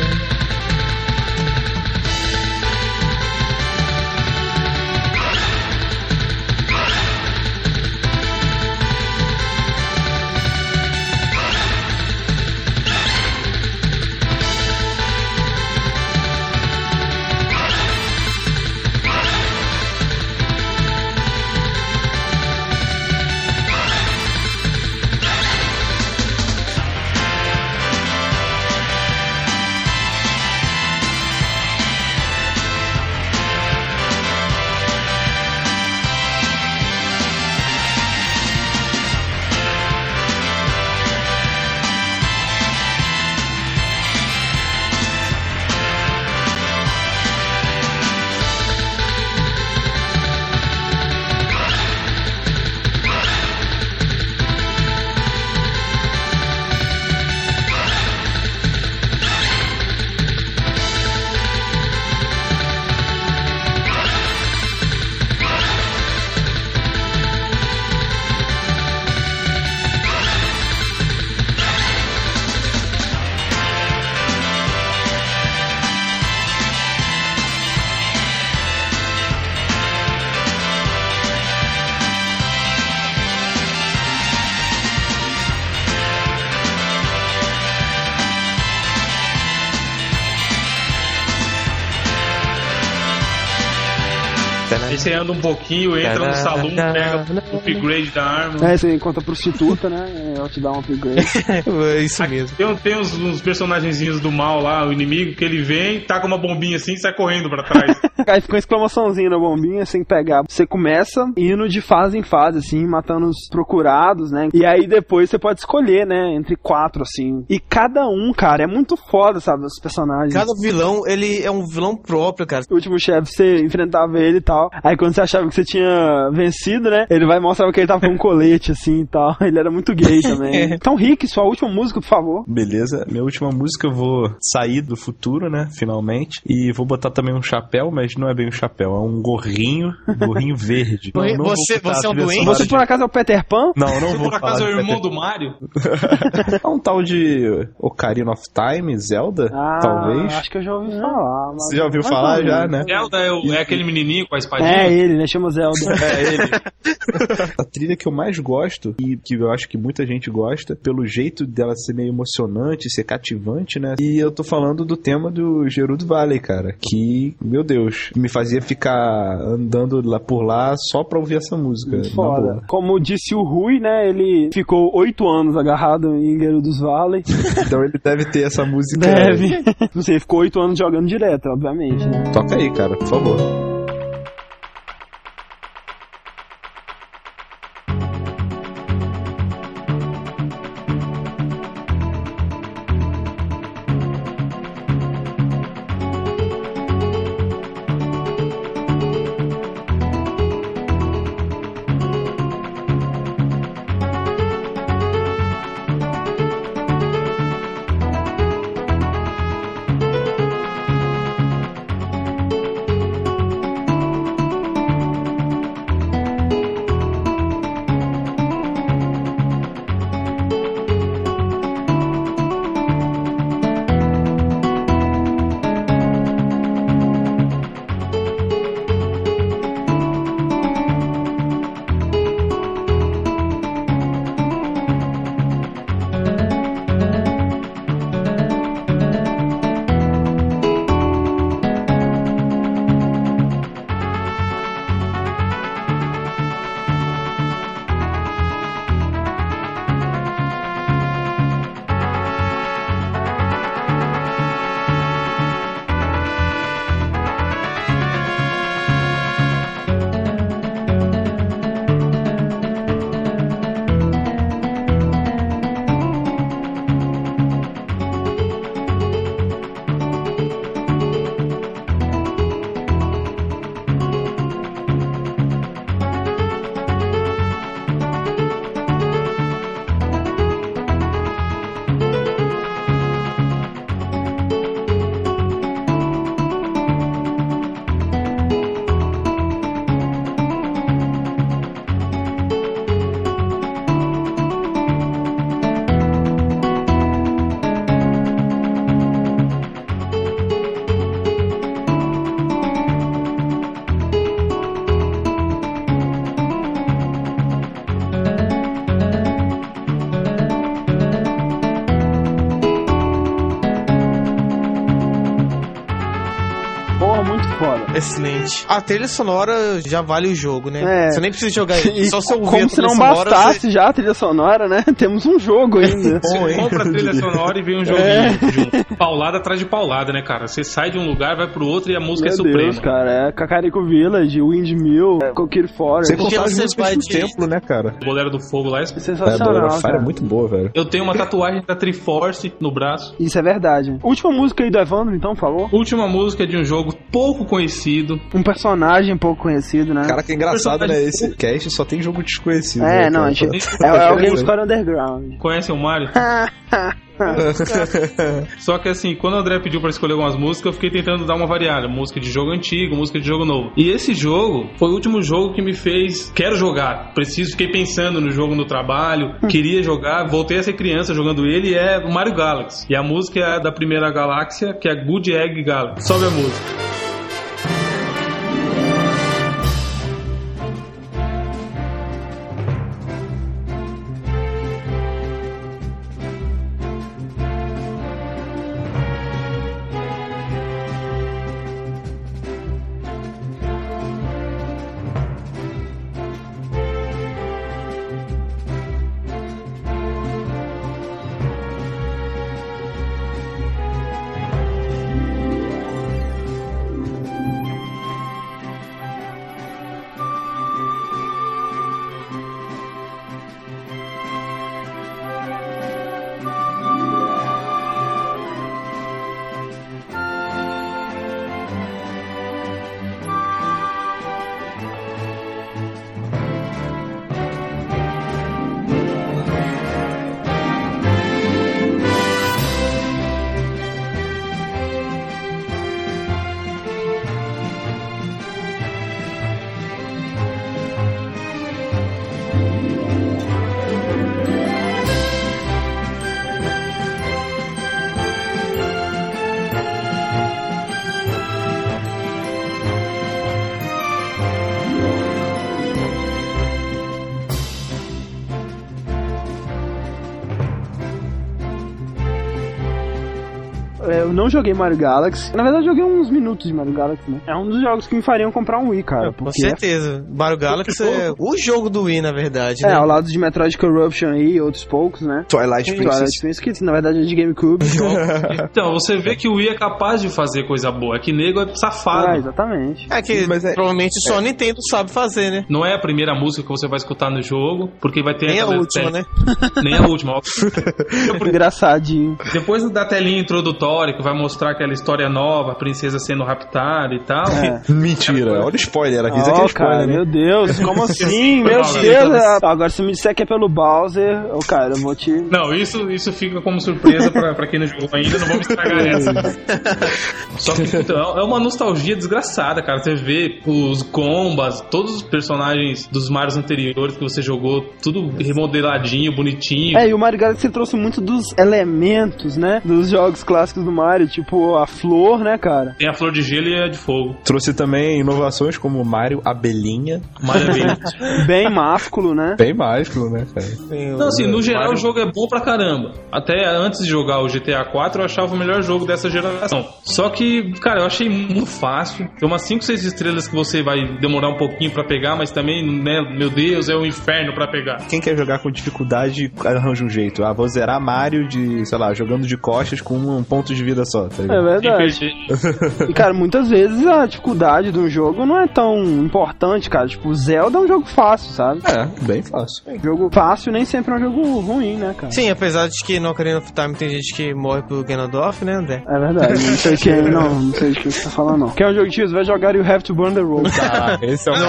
Speaker 5: Aí você anda um pouquinho, entra no salão, pega o upgrade da arma.
Speaker 2: É, você encontra a prostituta, né, ela te dá um upgrade.
Speaker 3: É isso mesmo.
Speaker 5: Tem uns personagenzinhos do mal lá, o inimigo, que ele vem, taca uma bombinha assim e sai correndo pra trás.
Speaker 2: Aí fica uma exclamaçãozinha na bombinha, sem pegar. Você começa indo de fase em fase, assim, matando os procurados, né? E aí depois você pode escolher, né? Entre 4, assim. E cada um, cara, é muito foda, sabe? Os personagens.
Speaker 3: Cada vilão, ele é um vilão próprio, cara.
Speaker 2: O último chefe, você enfrentava ele e tal. Aí quando você achava que você tinha vencido, né? Ele vai mostrar que ele tava com um colete, assim, e tal. Ele era muito gay também. Então, Rick, sua última música, por favor.
Speaker 4: Beleza. Minha última música eu vou sair do futuro, né? Finalmente. E vou botar também um chapéu, mas não é bem um chapéu, é um gorrinho verde.
Speaker 3: Você é um doente?
Speaker 2: Você por acaso é o Peter Pan?
Speaker 4: Não
Speaker 5: Você
Speaker 4: vou
Speaker 5: por acaso é
Speaker 4: falar
Speaker 5: o irmão do Mario?
Speaker 4: É um tal de Ocarina of Time, Zelda, talvez.
Speaker 2: Acho que eu já ouvi falar. Mas...
Speaker 4: Você já ouviu falar, já, né?
Speaker 5: Zelda é aquele menininho com a espadinha?
Speaker 2: É ele, né? Chama Zelda.
Speaker 4: É ele. A trilha que eu mais gosto, e que eu acho que muita gente gosta, pelo jeito dela ser meio emocionante, ser cativante, né? E eu tô falando do tema do Gerudo Valley, cara, que, meu Deus, me fazia ficar andando lá por lá só pra ouvir essa música.
Speaker 2: Foda. Como disse o Rui, né? Ele ficou 8 anos agarrado em Gerudos Valley.
Speaker 4: Então ele deve ter essa música.
Speaker 2: Deve. Você ficou 8 anos jogando direto, obviamente, né?
Speaker 4: Toca aí, cara, por favor.
Speaker 3: Excelente. A trilha sonora já vale o jogo, né?
Speaker 2: É.
Speaker 3: Você nem precisa jogar ele. Só se ouvir
Speaker 2: como
Speaker 3: a
Speaker 2: se
Speaker 3: trilha
Speaker 2: não
Speaker 3: sonora,
Speaker 2: bastasse já a trilha sonora, né? Temos um jogo ainda.
Speaker 5: Você compra a trilha sonora e vem um joguinho junto. Paulada atrás de paulada, né, cara? Você sai de um lugar, vai pro outro e a música
Speaker 2: Meu
Speaker 5: é suprema.
Speaker 2: Deus, cara. É Cacarico Village, Windmill, Coquille Forest.
Speaker 4: Sem contar as músicas do templo, né, cara?
Speaker 5: O Bolero do Fogo lá é
Speaker 4: A
Speaker 2: Sensacional,
Speaker 4: Bolero Fire
Speaker 2: cara.
Speaker 4: é muito boa, velho.
Speaker 5: Eu tenho uma tatuagem da Triforce no braço.
Speaker 2: Isso é verdade. Última música aí do Evandro, então, por favor.
Speaker 5: Última música de um jogo pouco conhecido.
Speaker 2: Um personagem pouco conhecido, né?
Speaker 4: Cara, que engraçado, né? Esse cast só tem jogo desconhecido.
Speaker 2: É,
Speaker 4: né,
Speaker 2: não,
Speaker 4: cara?
Speaker 2: a gente... É o GameScore Underground.
Speaker 5: Conhecem o Mario? Só que assim, quando o André pediu pra escolher algumas músicas, eu fiquei tentando dar uma variada. Música de jogo antigo, música de jogo novo. E esse jogo foi o último jogo que me fez... Quero jogar. Fiquei pensando no jogo no trabalho. Queria jogar. Voltei a ser criança jogando ele. E é o Mario Galaxy. E a música é da primeira galáxia, que é Good Egg Galaxy. Sobe a música.
Speaker 2: Eu não joguei Mario Galaxy. Na verdade, eu joguei uns minutos de Mario Galaxy, né? É um dos jogos que me fariam comprar um Wii, cara.
Speaker 3: Com certeza. Mario Galaxy é o jogo do Wii, na verdade, né?
Speaker 2: Ao lado de Metroid Corruption aí e outros poucos, né?
Speaker 4: Twilight Princess,
Speaker 2: que na verdade é de GameCube.
Speaker 5: Então, você vê que o Wii é capaz de fazer coisa boa. É que nego é safado.
Speaker 2: Exatamente.
Speaker 3: É que provavelmente só a Nintendo sabe fazer, né?
Speaker 5: Não é a primeira música que você vai escutar no jogo, porque vai ter...
Speaker 3: Nem a última, né?
Speaker 5: Nem a última.
Speaker 2: Engraçadinho.
Speaker 5: Depois da telinha introdutória, que vai mostrar aquela história nova, a princesa sendo raptada e tal.
Speaker 4: Mentira, olha o spoiler aqui. Isso aqui é spoiler,
Speaker 2: cara,
Speaker 4: né?
Speaker 2: meu Deus, como assim? Meu Deus. Agora, se me disser que é pelo Bowser, cara, eu vou te...
Speaker 5: Não, isso fica como surpresa pra quem não jogou ainda, não vamos estragar essa. Só que, puta, é uma nostalgia desgraçada, cara. Você vê os combas, todos os personagens dos Marios anteriores que você jogou, tudo remodeladinho, bonitinho.
Speaker 2: E o Mario Galaxy trouxe muito dos elementos, né, dos jogos clássicos do Mario, tipo a flor, né, cara?
Speaker 5: Tem a flor de gelo e a de fogo.
Speaker 4: Trouxe também inovações como Mario Abelhinha.
Speaker 5: Mario Abelhinha.
Speaker 2: Bem másculo, né?
Speaker 4: Bem másculo, né, cara?
Speaker 5: Não, assim, no geral o jogo é bom pra caramba. Até antes de jogar o GTA 4, eu achava o melhor jogo dessa geração. Só que, cara, eu achei muito fácil. Tem umas 5, 6 estrelas que você vai demorar um pouquinho pra pegar, mas também, né, meu Deus, é um inferno pra pegar.
Speaker 4: Quem quer jogar com dificuldade, arranja um jeito. Vou zerar Mario de, sei lá, jogando de costas com um ponto de vida só, tá ligado?
Speaker 2: É verdade. E, cara, muitas vezes a dificuldade de um jogo não é tão importante, cara. Tipo, Zelda é um jogo fácil, sabe?
Speaker 4: É, bem fácil.
Speaker 2: Jogo fácil nem sempre é um jogo ruim, né, cara?
Speaker 3: Sim, apesar de que no Ocarina of Time tem gente que morre pelo Ganondorf, né, André?
Speaker 2: É verdade. Não sei de que você tá falando, não. Quer um jogo de tio? Você vai jogar e You Have to Burn the Road.
Speaker 4: Esse é o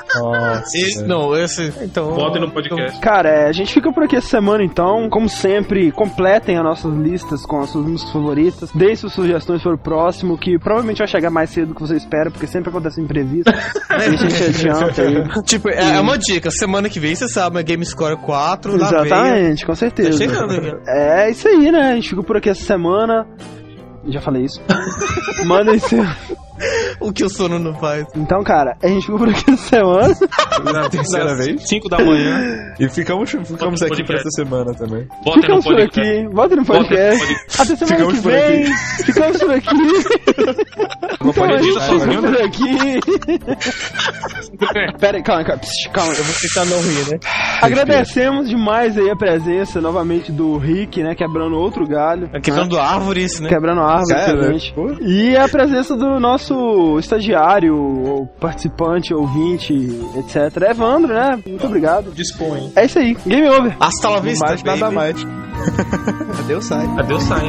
Speaker 3: Nossa. Então...
Speaker 5: Votem no podcast.
Speaker 2: Cara, a gente fica por aqui essa semana, então. Como sempre, completem as nossas listas com as suas músicas favoritas. Deem suas sugestões para o próximo, que provavelmente vai chegar mais cedo do que você espera, porque sempre acontece imprevisto. A gente adianta aí.
Speaker 3: Tipo, é uma dica. Semana que vem, você sabe, é Game Score 4.
Speaker 2: Exatamente, com certeza.
Speaker 3: Tá chegando,
Speaker 2: é isso aí, né? A gente fica por aqui essa semana. Já falei isso. Mandem seu...
Speaker 3: O que o sono não faz.
Speaker 2: Então, cara, a gente ficou por aqui essa semana.
Speaker 4: Na terceira vez.
Speaker 8: 5 da manhã.
Speaker 4: E ficamos aqui pra essa semana também.
Speaker 8: Bota no
Speaker 2: Ficamos por
Speaker 8: podcast.
Speaker 2: aqui. Bota no podcast. Até semana
Speaker 4: Ficamos
Speaker 2: que
Speaker 4: por
Speaker 2: vem. Ficamos por aqui. Então a gente
Speaker 8: sozinho,
Speaker 2: fica por aqui. Pera aí, calma. Psh, calma.
Speaker 3: Eu vou tentar não rir, né?
Speaker 2: Agradecemos demais aí a presença novamente do Rick, né? Quebrando outro galho.
Speaker 3: Quebrando árvores, né?
Speaker 2: Quebrando árvore, excelente. E a presença do nosso estagiário, ou participante, ouvinte, etc. Evandro, né? Muito obrigado.
Speaker 4: Dispõe.
Speaker 2: É isso aí. Game over.
Speaker 3: Hasta la vista,
Speaker 4: Mais nada
Speaker 3: baby.
Speaker 4: mais. Adeus, sai.
Speaker 8: Adeus, sai.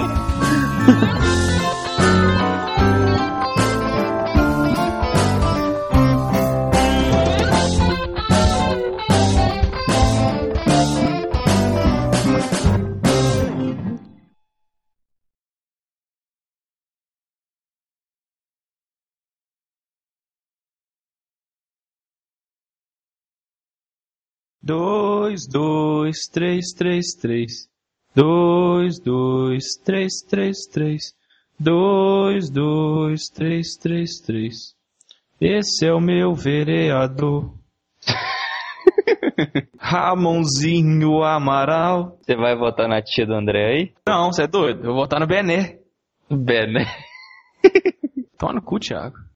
Speaker 8: Dois, dois, três, três, três. 2, 2, 3, 3, 3. 2, 2, 3, 3, 3. Esse é o meu vereador. Ramonzinho Amaral.
Speaker 6: Você vai votar na tia do André aí?
Speaker 8: Não, você é doido. Eu vou votar no Bené.
Speaker 6: Bené.
Speaker 8: Toma no cu, Thiago.